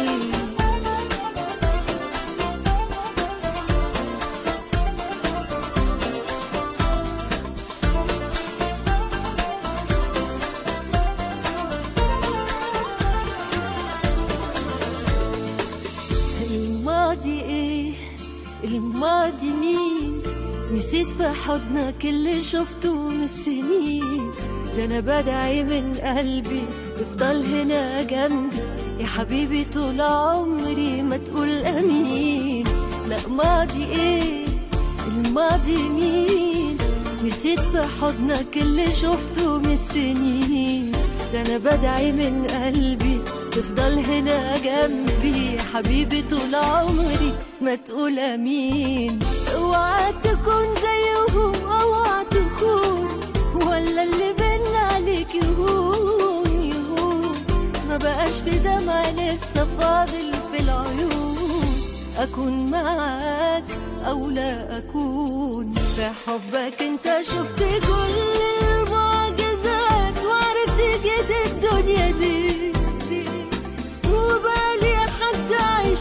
الماضي ايه الماضي مين نسيت في حضنك اللي شفته من السنين. ده انا بدعي من قلبي تفضل هنا جنبي يا حبيبي طول عمري ما تقول امين. لا ماضي ايه الماضي مين نسيت في حضنك اللي شفته من السنين. ده انا بدعي من قلبي تفضل هنا جنبي يا حبيبي طول عمري ما تقول امين. اوعى تكون زيهم اوعى تخون ولا اللي بينا عليك يهون يهون. ما بقاش في دمع لسه فاضل في العيون. اكون معاك او لا اكون. في حبك انت شفت كل المعجزات وعرفت جيت الدنيا ليه, ليه وبالي حد عايش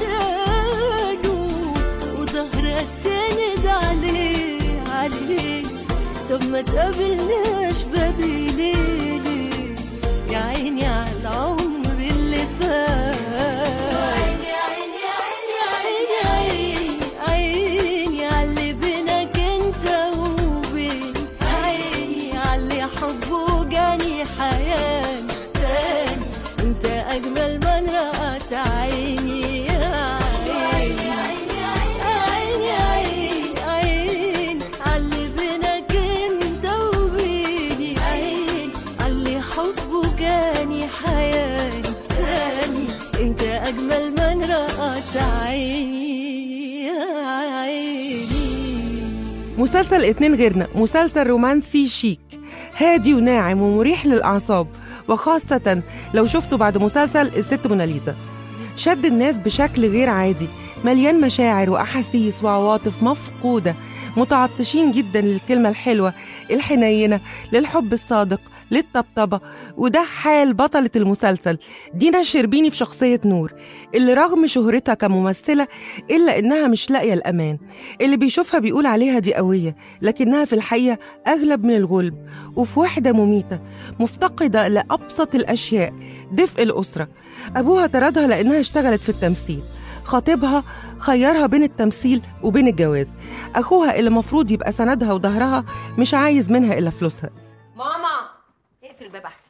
عشانه وظهر اتسند عليه عليه. طب ما تقابلناش بدري ليه, ليه يا عيني على العمر اللي فات. عيني عيني عيني عيني عيني عاللي بينك انت وبين. عيني عاللي حبه جاني حياني تاني. انت اجمل من رأت عيني يا عيني. عيني عيني عيني عيني عاللي بينك انت وبيني. عيني عاللي حبه جاني حياني تاني. انت اجمل من رأت عيني يا عيني. مسلسل اتنين غيرنا مسلسل رومانسي شيك، هادي وناعم ومريح للأعصاب، وخاصة لو شفته بعد مسلسل الست موناليزا. شد الناس بشكل غير عادي، مليان مشاعر وأحاسيس وعواطف مفقودة، متعطشين جدا للكلمة الحلوة الحنينة، للحب الصادق، للطبطبة. وده حال بطلة المسلسل دينا الشربيني في شخصية نور، اللي رغم شهرتها كممثلة إلا إنها مش لاقية الأمان. اللي بيشوفها بيقول عليها دي قوية، لكنها في الحقيقة أغلب من الغلب، وفي وحدة مميتة مفتقدة لأبسط الأشياء، دفء الأسرة. أبوها طردها لأنها اشتغلت في التمثيل، خطيبها خيرها بين التمثيل وبين الجواز، أخوها اللي مفروض يبقى سندها وظهرها مش عايز منها إلا فلوسها. ماما اقفل الباب احسن.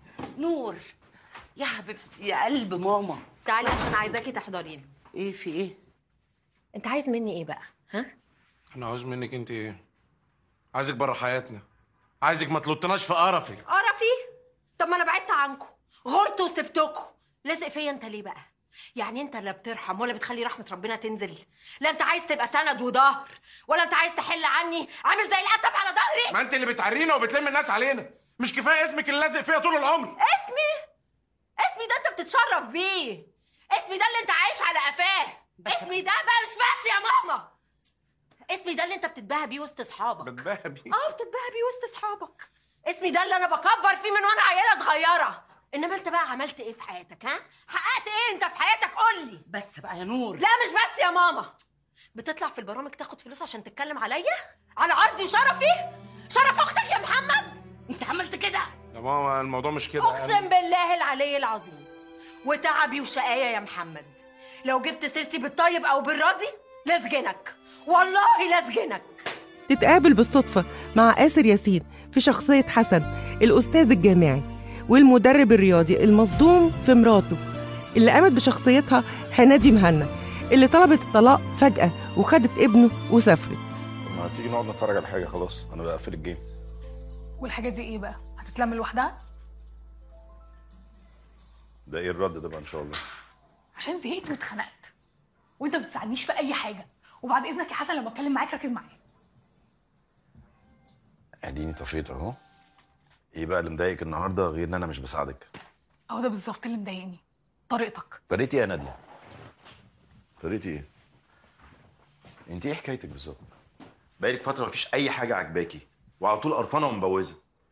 نور يا حبيبتي يا قلب ماما، تعالي عشان عايزاكي تحضرينا. ايه في ايه؟ انت عايز مني ايه بقى؟ ها؟ انا عاوز منك انت ايه؟ عايزك بره حياتنا، عايزك ما تلطناش في قرفي. قرفي؟ طب ما انا بعدت عنكم، غرت وسبتكم، لازق فيا انت ليه بقى؟ يعني انت لا بترحم ولا بتخلي رحمه ربنا تنزل؟ لا انت عايز تبقى سند وظهر، ولا انت عايز تحل عني عامل زي القتب على ظهري؟ ما انت اللي بتعرينا وبتلم الناس علينا، مش كفايه اسمك اللي لازق فيا طول العمر؟ اسمي؟ اسمي ده انت بتتشرف بيه، اسمي ده اللي انت عايش على قفاه، اسمي ده بقى مش بس يا ماما، اسمي ده اللي انت بتتباهى بيه وسط اصحابك. بتباهى بيه؟ اه بتتباهى بيه وسط اصحابك، اسمي ده اللي انا بكبر فيه من وانا عيله صغيره. انما انت بقى عملت ايه في حياتك؟ ها؟ حققت ايه انت في حياتك؟ قول لي. بس بقى يا نور. لا مش بس يا ماما، بتطلع في البرامج تاخد فلوس عشان تتكلم عليا؟ على عرضي وشرفي؟ شرف اختك يا محمد؟ انت عملت كده؟ يا ماما الموضوع مش كده. اقسم بالله العلي العظيم وتعبي وشقايا يا محمد، لو جبت سيرتي بالطيب او بالراضي لاسجنك، والله لاسجنك. تتقابل بالصدفة مع آسر ياسين في شخصية حسن الأستاذ الجامعي والمدرب الرياضي المصدوم في مراته اللي قامت بشخصيتها هنادي مهنا، اللي طلبت الطلاق فجأة وخدت ابنه وسافرت. ما تيجي نقعد نتفرج على حاجه؟ خلاص انا بقفل الجيم. والحاجات دي ايه بقى؟ هتتلم لوحدها؟ ده ايه الرد ده بقى ان شاء الله؟ عشان زهقت واتخنقت وانت ما بتساعدنيش في اي حاجه، وبعد اذنك يا حسن لما اتكلم معاك ركز معايا. اديني طفيت اهو. ايه بقى اللي مضايقك النهارده غير ان انا مش بساعدك؟ اهو ده بالظبط اللي مضايقني، طريقتك. طريقتي ايه يا ناديه؟ طريقتي ايه؟ انت ايه حكايتك بالظبط؟ بقالك فتره مفيش اي حاجه عجباكي وعلى طول قرفانه ومبوزه.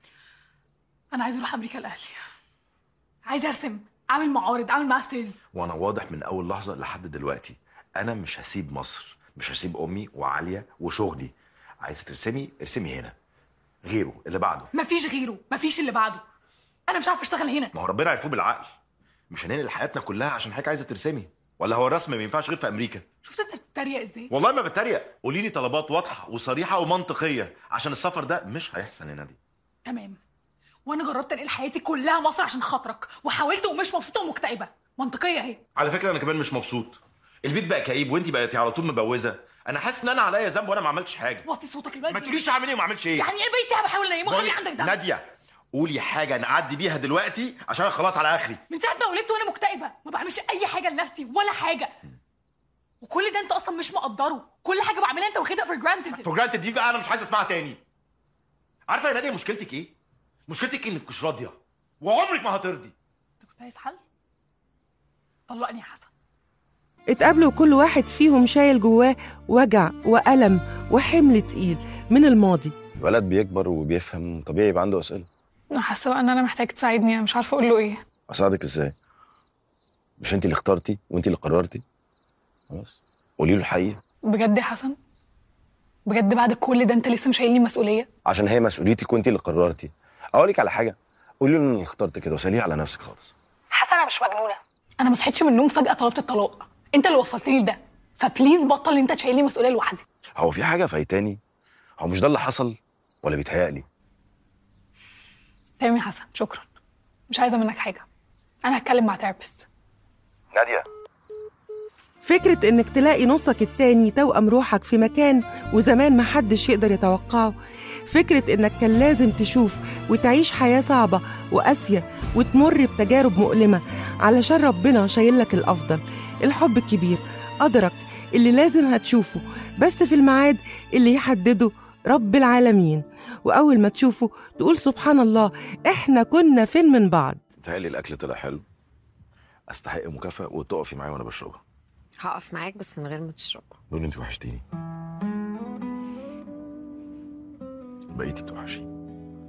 انا عايزه اروح امريكا لاهلي، عايزه ارسم، اعمل معارض، اعمل ماسترز. وانا واضح من اول لحظه لحد دلوقتي انا مش هسيب مصر، مش هسيب امي وعاليه وشغلي. عايزه ترسمي ارسمي هنا، غيره اللي بعده. مفيش غيره، مفيش اللي بعده. انا مش عارفه اشتغل هنا. ما هو ربنا يعرفوه بالعقل، مش هننقل حياتنا كلها عشان حضرتك عايزه ترسمي، ولا هو الرسم ما ينفعش غير في امريكا؟ شفت انت بتتريق ازاي؟ والله ما بتريق، قولي لي طلبات واضحه وصريحه ومنطقيه عشان السفر ده مش هيحصل يا نادي. تمام، وانا جربت انقل حياتي كلها مصر عشان خاطرك، وحاولت ومش مبسوطه ومكتئبه، منطقيه اهي. على فكره انا كمان مش مبسوط، البيت بقى كئيب وانت بقيتي على طول مبوزه. انا حاسس ان انا عليا ذنب وانا ما عملتش حاجه. وطي صوتك البلد. ما تقوليش اعمل ايه وما اعملش ايه. يعني ايه بيتي بحاول انيمه؟ خلي عندك ده. ناديه قولي حاجه نعدي بيها دلوقتي عشان انا خلاص على اخري. من ساعه ما ولدت وانا مكتئبه، ما بعملش اي حاجه لنفسي ولا حاجه، وكل ده انت اصلا مش مقدره. كل حاجه بعملها انت واخدها فور جرانتد. فور جرانتد دي بقى انا مش عايز اسمعها تاني. عارفه يا ناديه مشكلتك ايه؟ مشكلتك انك مش راضيه وعمرك ما هترضي. انت كنت عايز حل؟ طلقني يا حسن. اتقابلوا كل واحد فيهم شايل جواه وجع وألم وحمل تقيل من الماضي. الولد بيكبر وبيفهم، طبيعي يبقى عنده اسئله. انا حاسه بقى ان انا محتاج تساعدني، انا مش عارفه اقول له ايه. اساعدك ازاي؟ مش انت اللي اخترتي وانت اللي قررتي؟ خلاص قولي له الحقيقه. بجد يا حسن؟ بجد بعد كل ده انت لسه مش شايلني مسؤوليه؟ عشان هي مسؤوليتك وانت اللي قررتي. اقول لك على حاجه، قولي له اني اخترت كده وساليه على نفسك خالص. حسن انا مش مجنونه، انا ما صحيتش من النوم فجاه طلبت الطلاق، انت اللي وصلتني لده، فبليز بطل ان انت تشيلني مسؤوليه لوحدي. هو في حاجه فايتاني؟ هو مش ده اللي حصل ولا بيتهيألي؟ تمام يا حسن، شكرا، مش عايزه منك حاجه، انا هتكلم مع ثيرابيست. ناديه، فكرة إنك تلاقي نصك التاني توأم روحك في مكان وزمان محدش يقدر يتوقعه، فكرة إنك كان لازم تشوف وتعيش حياة صعبة وقاسية وتمر بتجارب مؤلمة علشان ربنا شايلك الأفضل، الحب الكبير قدرك اللي لازم هتشوفه بس في الميعاد اللي يحدده رب العالمين، وأول ما تشوفه تقول سبحان الله إحنا كنا فين من بعض. متهيألي الأكل طلع حلو، أستحق مكافأة وتقفي معايا وأنا بشربها. هقف معاك بس من غير ما تشربها. نقول أنت وحشتيني، بقيتي بتوحشيني،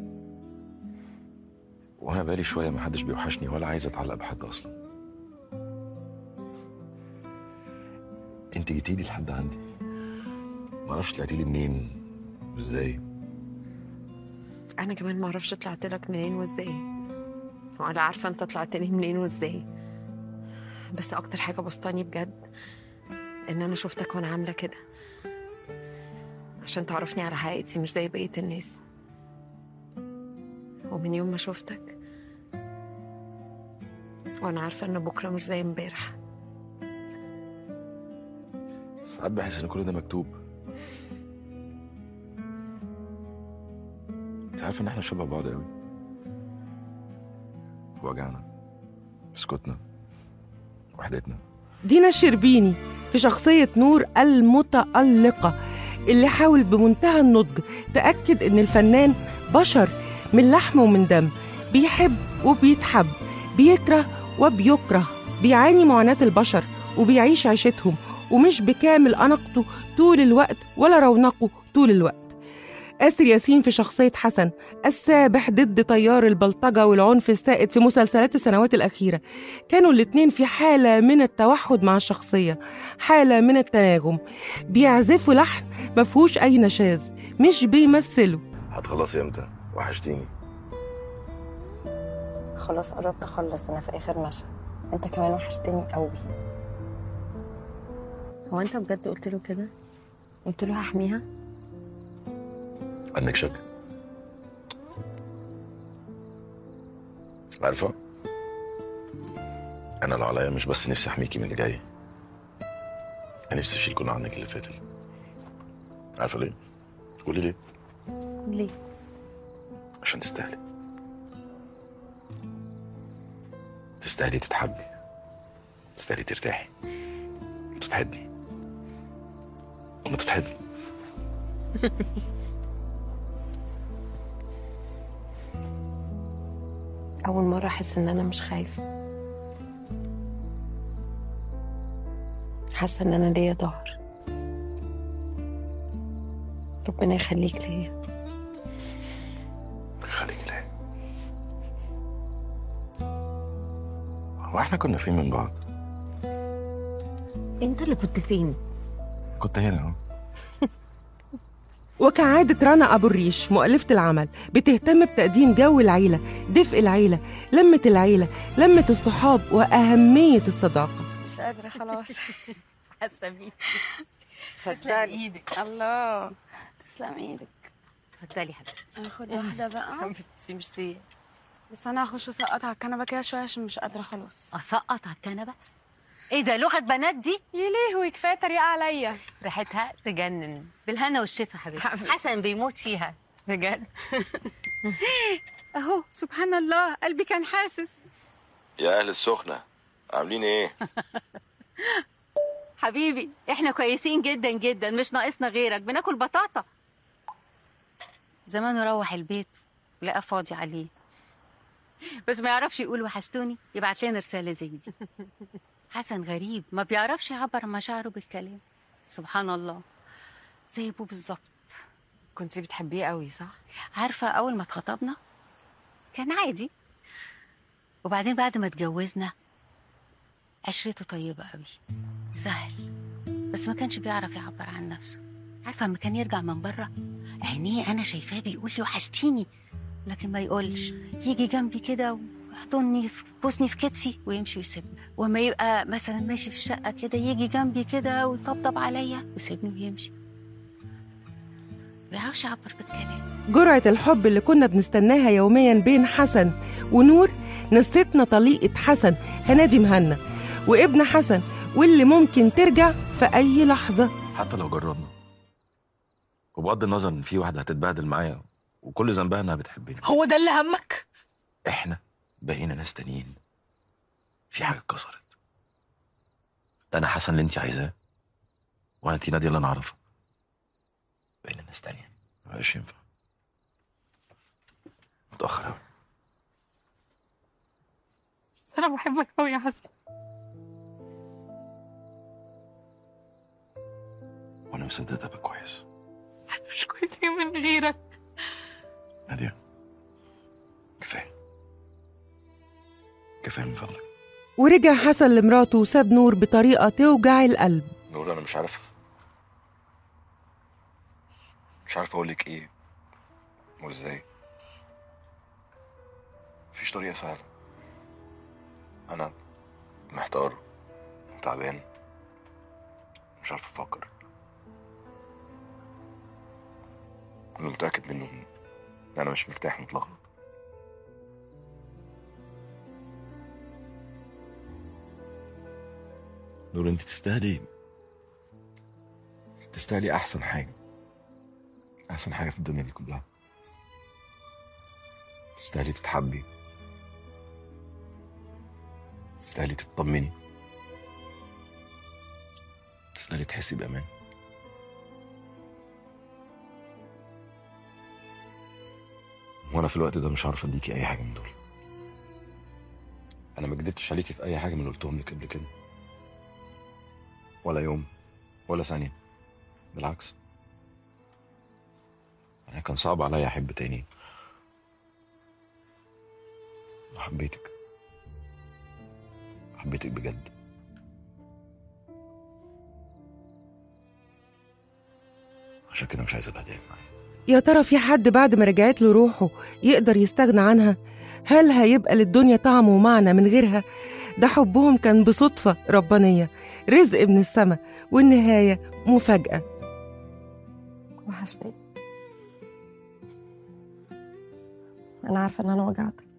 وأنا بقالي شوية محدش بيوحشني ولا عايز أتعلق بحد أصلا. أنت جيتيلي لحد عندي، معرفش طلعتيلي منين وإزاي. انا كمان معرفش طلعت لك منين وازاي، ولا عارفه انت طلعت لي منين وازاي، بس اكتر حاجه بسطاني بجد ان انا شفتك وانا عامله كده، عشان تعرفني على حقيقتي مش زي بقيه الناس. ومن يوم ما شفتك وانا عارفه ان بكره مش زي امبارح. ساعات بحس ان كل ده مكتوب. انت عارفه ان احنا شبه بعض قوي، وجعنا، سكوتنا، وحدتنا. دينا الشربيني في شخصية نور المتألقة اللي حاولت بمنتهى النضج تأكد إن الفنان بشر من لحم ومن دم، بيحب وبيتحب، بيكره وبيكره، بيعاني معاناة البشر وبيعيش عيشتهم، ومش بكامل أناقته طول الوقت ولا رونقه طول الوقت. آسر ياسين في شخصية حسن السابح ضد تيار البلطجة والعنف السائد في مسلسلات السنوات الأخيرة. كانوا الاتنين في حالة من التوحد مع الشخصية، حالة من التناغم، بيعزفوا لحن مفهوش أي نشاز، مش بيمثلوا. هتخلصي امتى؟ وحشتيني. خلاص قربت اخلص، انا في اخر مشهد. انت كمان وحشتني قوي. هو انت بجد قلت له كده؟ قلت له هحميها؟ عنك شك؟ عارفة، أنا لو عليا مش بس نفسي أحميكي من اللي جاي، أنا نفسي أشيل كل عنك اللي فات. عارفة ليه؟ قولي ليه؟ ليه؟ عشان تستاهلي. تستاهلي تتحبي، تستاهلي ترتاحي وتتحبي وما تتحبي. أول مرة أحس إن أنا مش خايفة، حاسة إن أنا ليا ظهر. ربنا يخليك ليا. يخليك ليا. هو احنا كنا فين من بعض؟ أنت اللي كنت فين؟ كنت هنا اهو. وكعادة رنا أبو الريش مؤلفة العمل بتهتم بتقديم جو العيلة، دفء العيلة، لمة العيلة، لمة الصحاب، وأهمية الصداقة. مش قادرة خلاص. حاسة بيك. تسلم ايدك. الله، تسلم ايدك. اتفضلي حبيبتي. اخد واحدة بقى. حبيبتي ميرسي. بس انا هخش اسقط على الكنبة كده شوية عشان مش قادرة خلاص. اسقط على الكنبة؟ ايه ده، لغة بنات دي؟ يا لهوي كفاية تريقة عليا. ريحتها تجنن. بالهنا والشفا حبيبتي. حسن بيموت فيها بجد. اهو سبحان الله، قلبي كان حاسس. يا أهل السخنة عاملين إيه؟ حبيبي احنا كويسين جدا جدا، مش ناقصنا غيرك، بناكل بطاطا. زمانه روح البيت لقى فاضي عليه، بس ما يعرفش يقول وحشتوني، يبعت لنا رسالة زي دي. حسن غريب، ما بيعرفش يعبر عن مشاعره بالكلام. سبحان الله، زي ابوه بالظبط. كنتي بتحبيه قوي صح؟ عارفة أول ما اتخطبنا كان عادي، وبعدين بعد ما اتجوزنا عشرته طيبة قوي، سهل، بس ما كانش بيعرف يعبر عن نفسه. عارفة لما كان يرجع من بره عينيه أنا شايفاه بيقول لي وحشتيني، لكن ما يقولش. يجي جنبي كده ويحضني بوسني في كتفي ويمشي ويسيبني. وما يبقى مثلا ماشي في الشقة كده يجي جنبي كده ويطبطب عليا ويسيبني ويمشي. ما بيعرفش يعبر بالكلام. جرعة الحب اللي كنا بنستناها يوميا بين حسن ونور نسيتنا طليقة حسن هنادي مهنا وابن حسن، واللي ممكن ترجع في أي لحظة حتى لو جربنا، وبغض النظر إن في واحدة هتتبهدل معايا وكل ذنبها إنها بتحبني. هو ده اللي همك؟ إحنا بقينا ناس تانيين. في حاجة اتكسرت. ده أنا حسن اللي أنت عايزاه، وأنا تينا دي اللي أنا أعرفها. بقينا ناس تانية. مبقاش ينفع، متأخر أوي. بس انا بحبك قوي يا حسن. وأنا مصدق ده بقى كويس. مش كويسين من غيرك. نادية كفاية كفاية من فضلك. ورجع حسن لمراته وساب نور بطريقة توجع القلب. نور أنا مش عارف مش عارف أقولك إيه وإزاي. مفيش طريقة سهلة. أنا محتار وتعبان مش عارف أفكر. أنا متأكد منه إن أنا مش مرتاح مطلقا. نور أنت تستاهلي تستاهلي أحسن حاجة أحسن حاجة في الدنيا دي كلها. تستاهلي تتحبي، تستاهلي تطمني، تستاهلي تحسي بأمان. وانا في الوقت ده مش عارف اديكي اي حاجه من دول. انا ما كدبتش عليكي في اي حاجه من اللي قلتهم لك قبل كده، ولا يوم ولا ثانيه. بالعكس انا كان صعب عليا احب تاني. وحبيتك حبيتك بجد. عشان كده مش عايز ابهدلك معايا. يا ترى في حد بعد ما رجعت له روحه يقدر يستغنى عنها؟ هل هيبقى للدنيا طعم ومعنى من غيرها؟ ده حبهم كان بصدفة ربانية، رزق من السما، والنهاية مفاجأة. وحشتني. أنا عارفة إن أنا وجعتك،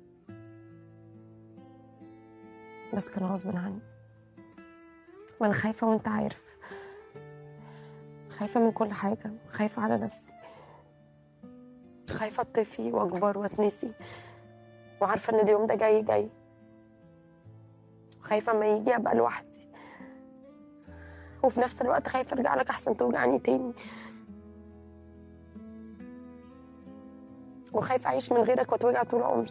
بس كان غصب عني. وأنا خايفة وأنت عارف، خايفة من كل حاجة، خايفة على نفسي، خايفة أطفي وأكبر وأتنسي، وعارفة إن اليوم ده جاي جاي، خايفة ما يجي أبقى لوحدي، وفي نفس الوقت خايفة أرجع لك أحسن توجعني تاني، وخايفة أعيش من غيرك وأتوجع طول عمري.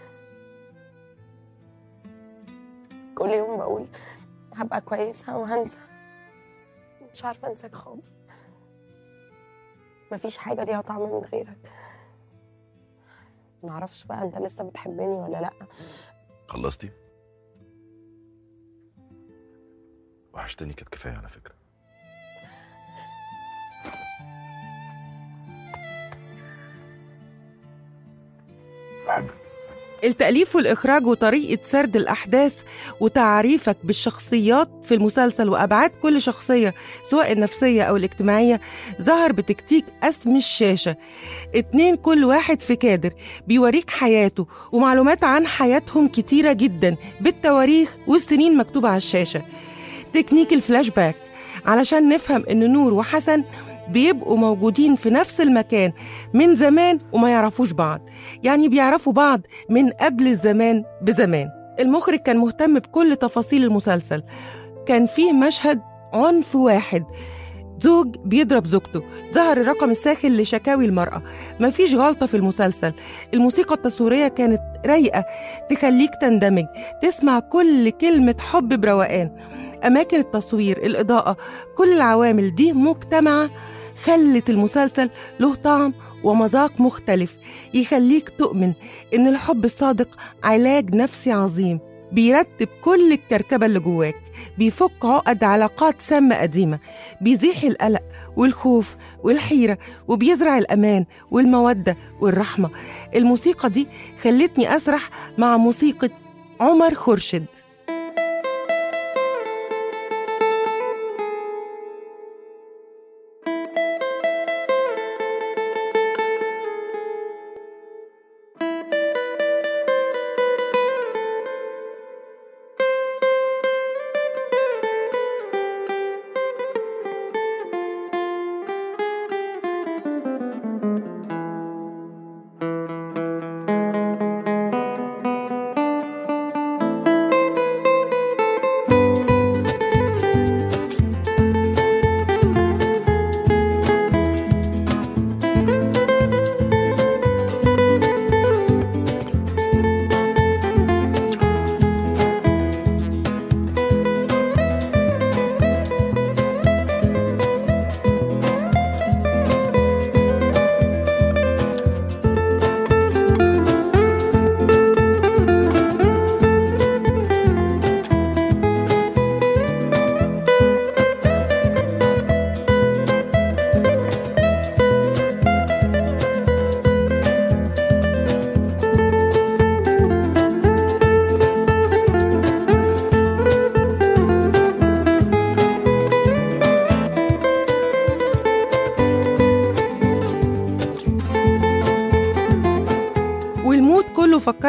كل يوم بقول هبقى كويسة وهنسى، مش عارفة أنساك خالص. مفيش حاجة ليها طعم من غيرك. معرفش بقى أنت لسه بتحبني ولا لأ. خلصتي؟ وحشتني كانت كفاية على فكرة. بحبك. التأليف والإخراج وطريقة سرد الأحداث وتعريفك بالشخصيات في المسلسل وأبعاد كل شخصية سواء النفسية أو الاجتماعية ظهر بتكتيك قسم الشاشة. اتنين كل واحد في كادر بيوريك حياته ومعلومات عن حياتهم كتيرة جدا بالتواريخ والسنين مكتوبة على الشاشة. تكنيك الفلاش باك علشان نفهم إن نور وحسن بيبقوا موجودين في نفس المكان من زمان وما يعرفوش بعض، يعني بيعرفوا بعض من قبل الزمان بزمان. المخرج كان مهتم بكل تفاصيل المسلسل. كان فيه مشهد عنف واحد، زوج بيضرب زوجته، ظهر الرقم الساخن لشكاوي المرأة. مفيش غلطة في المسلسل. الموسيقى التصويرية كانت رايقة تخليك تندمج، تسمع كل كلمة حب بروقان. أماكن التصوير، الإضاءة، كل العوامل دي مجتمعة خلت المسلسل له طعم ومذاق مختلف، يخليك تؤمن إن الحب الصادق علاج نفسي عظيم، بيرتب كل الكركبة اللي جواك، بيفك عقد علاقات سامة قديمة، بيزيح القلق والخوف والحيرة، وبيزرع الأمان والمودة والرحمة. الموسيقى دي خلتني أسرح مع موسيقى عمر خورشيد.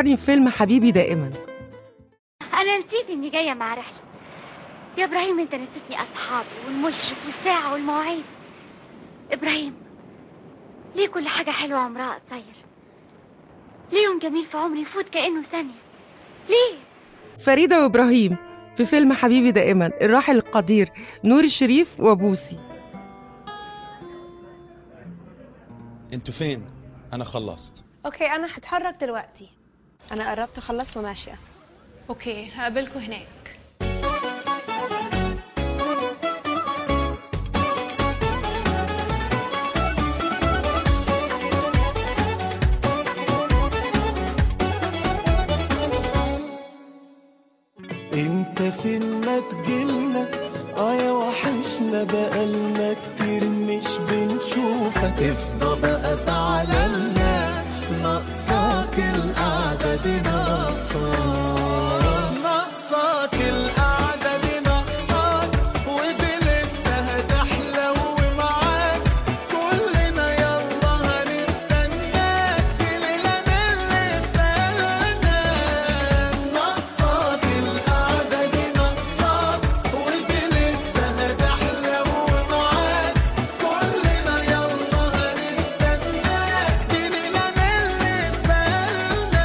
بتفكرني بفيلم حبيبي دائما. انا نسيت اني جايه مع رحله يا ابراهيم، انت نسيتني اصحابي والمشرف والساعه والمواعيد. ابراهيم، ليه كل حاجه حلوه عمرها قصير؟ ليه يوم جميل في عمري يفوت كانه ثانيه؟ ليه؟ فريدة وإبراهيم في فيلم حبيبي دائما، الراحل القدير نور الشريف وبوسي. انتوا فين؟ انا خلصت. اوكي انا هتحرك دلوقتي. انا قربت اخلص وماشيه. اوكي هقابلكوا هناك. انت فين ما تجيلنا؟ اه يا وحشنا بقالنا كتير مش بنشوفك. افضى بقى تعاللنا، ناقصاك القعدة دي ناقصاك، ناقصاك القعدة دي ناقصاك، ودي لسه هتحلى ومعاك كلنا يلا هنستناك دي ليلة من اللي فاتنا. ناقصاك القعدة دي ناقصاك، ودي لسه هتحلى ومعاك كلنا يلا هنستناك دي ليلة من اللي فاتنا.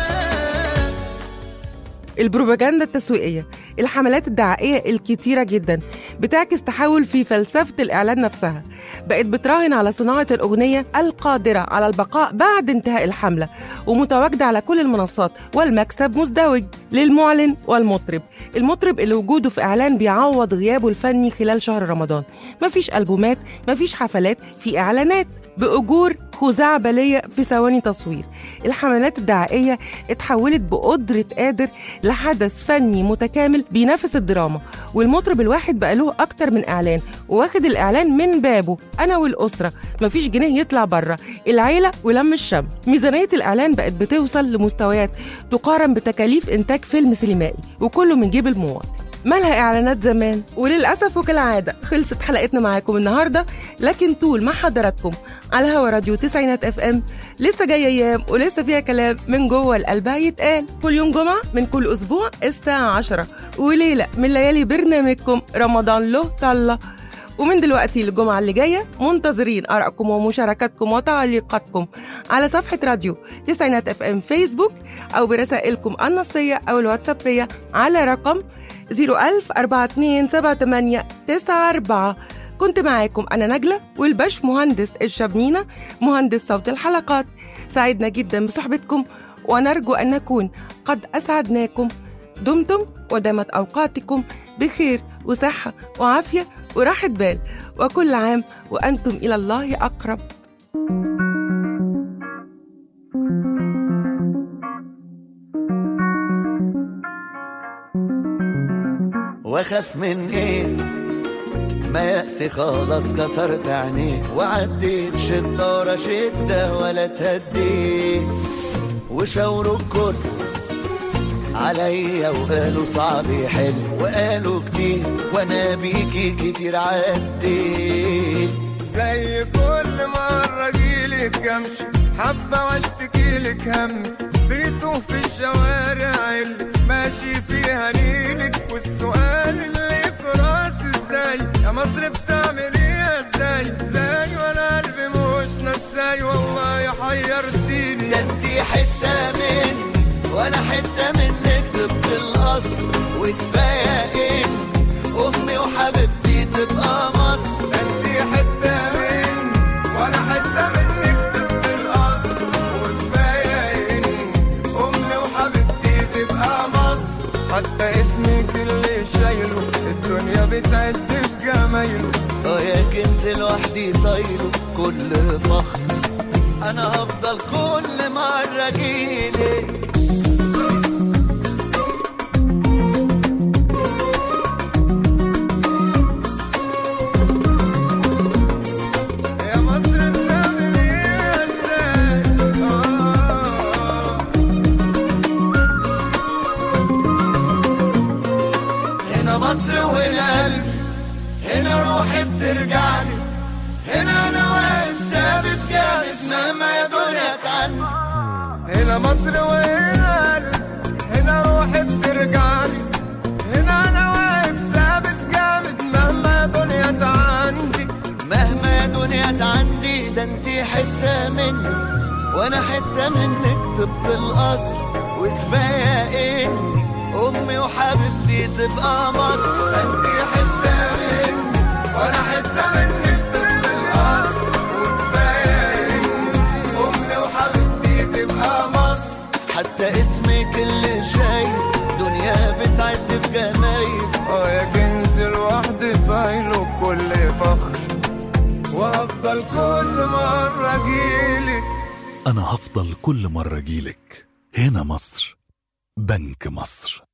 البروباجندا التسويقية، الحملات الدعائية الكتيرة جدا بتعكس تحول في فلسفة الإعلان نفسها. بقت بتراهن على صناعة الأغنية القادرة على البقاء بعد انتهاء الحملة، ومتواجدة على كل المنصات، والمكسب مزدوج للمعلن والمطرب. المطرب اللي وجوده في إعلان بيعوض غيابه الفني خلال شهر رمضان. مفيش ألبومات، مفيش حفلات، في إعلانات بأجور خزعبلية في ثواني تصوير. الحملات الدعائية اتحولت بقدرة قادر لحدث فني متكامل بينافس الدراما، والمطرب الواحد بقى له أكتر من إعلان، واخد الإعلان من بابه. أنا والأسرة، مفيش جنيه يطلع بره، العيلة ولم الشم. ميزانية الإعلان بقت بتوصل لمستويات تقارن بتكاليف إنتاج فيلم سينمائي، وكله من جيب المواطن. مالها إعلانات زمان؟ وللأسف وكالعادة خلصت حلقتنا معاكم النهاردة، لكن طول ما حضراتكم على هوا راديو تسعينات اف ام لسه جاي أيام ولسه فيها كلام من جوه القلب هيتقال. كل يوم جمعة من كل أسبوع الساعة عشرة، وليلة من ليالي برنامجكم رمضان له طلة. ومن دلوقتي للجمعة اللي جاية منتظرين آرائكم ومشاركاتكم وتعليقاتكم على صفحة راديو تسعينات اف ام فيسبوك، أو برسائلكم النصية أو الواتسابية على رقم صفر ألف أربعة اتنين سبعة تمانية تسعة أربعة. كنت معاكم أنا نجلة، والباش مهندس الشبنينة مهندس صوت الحلقات. سعدنا جدا بصحبتكم، ونرجو أن نكون قد أسعدناكم. دمتم ودامت أوقاتكم بخير وصحة وعافية وراحة بال، وكل عام وأنتم إلى الله أقرب. واخاف من ايه؟ ما يأسي خلاص كسرت عينيه، وعديت شدة ورا شدة ولا تهديت، وشاوروا الكل عليا وقالوا صعب يحل، وقالوا كتير وانا بيكي كتير عديت. زي كل مرة جيلك امشي حبة واشتكيلك همي، بيتوه في الشوارع اللي ماشي فيها نيلك، والسؤال اللي في راسي ازاي يا مصر بتعمليها ازاي ازاي، وانا قلبي مش نساي والله حيرتيني. ده انتي حتة مني وانا حتة منك طبق الاصل، وكفاية ان امي وحبيبتي تبقى مصر. ده انتي حتة مني وانا حتة منك طبق الاصل، وكفاية ان امي وحبيبتي تبقى مصر. حتى اسمك اللي شايله الدنيا بتعد في جمايله، اه يا كنز لوحدي طايله كل فخر. انا هفضل كل مرة جيلك يا مصر بتعمليها ازاي. هنا مصر وهنا قلبي، هنا روحي بترجعني، هنا انا واقف ثابت جامد مهما يا دنيا تعني. هنا مصر وهنا قلبي، حتة مني وانا حتة منك طبق الاصل، وكفاية اني امي وحبيبتي تبقى مصر. انت حتة مني وانا حتة منك طبق الاصل، وكفاية اني امي وحبيبتي تبقى مصر. حتى اسمك اللي شايف دنيا بتعد في جمايل. اه يا كنز لوحدي طايله كل فخر، وهفضل كل مرة اجيلك. أنا هفضل كل مرة أجيلك. هنا مصر، بنك مصر.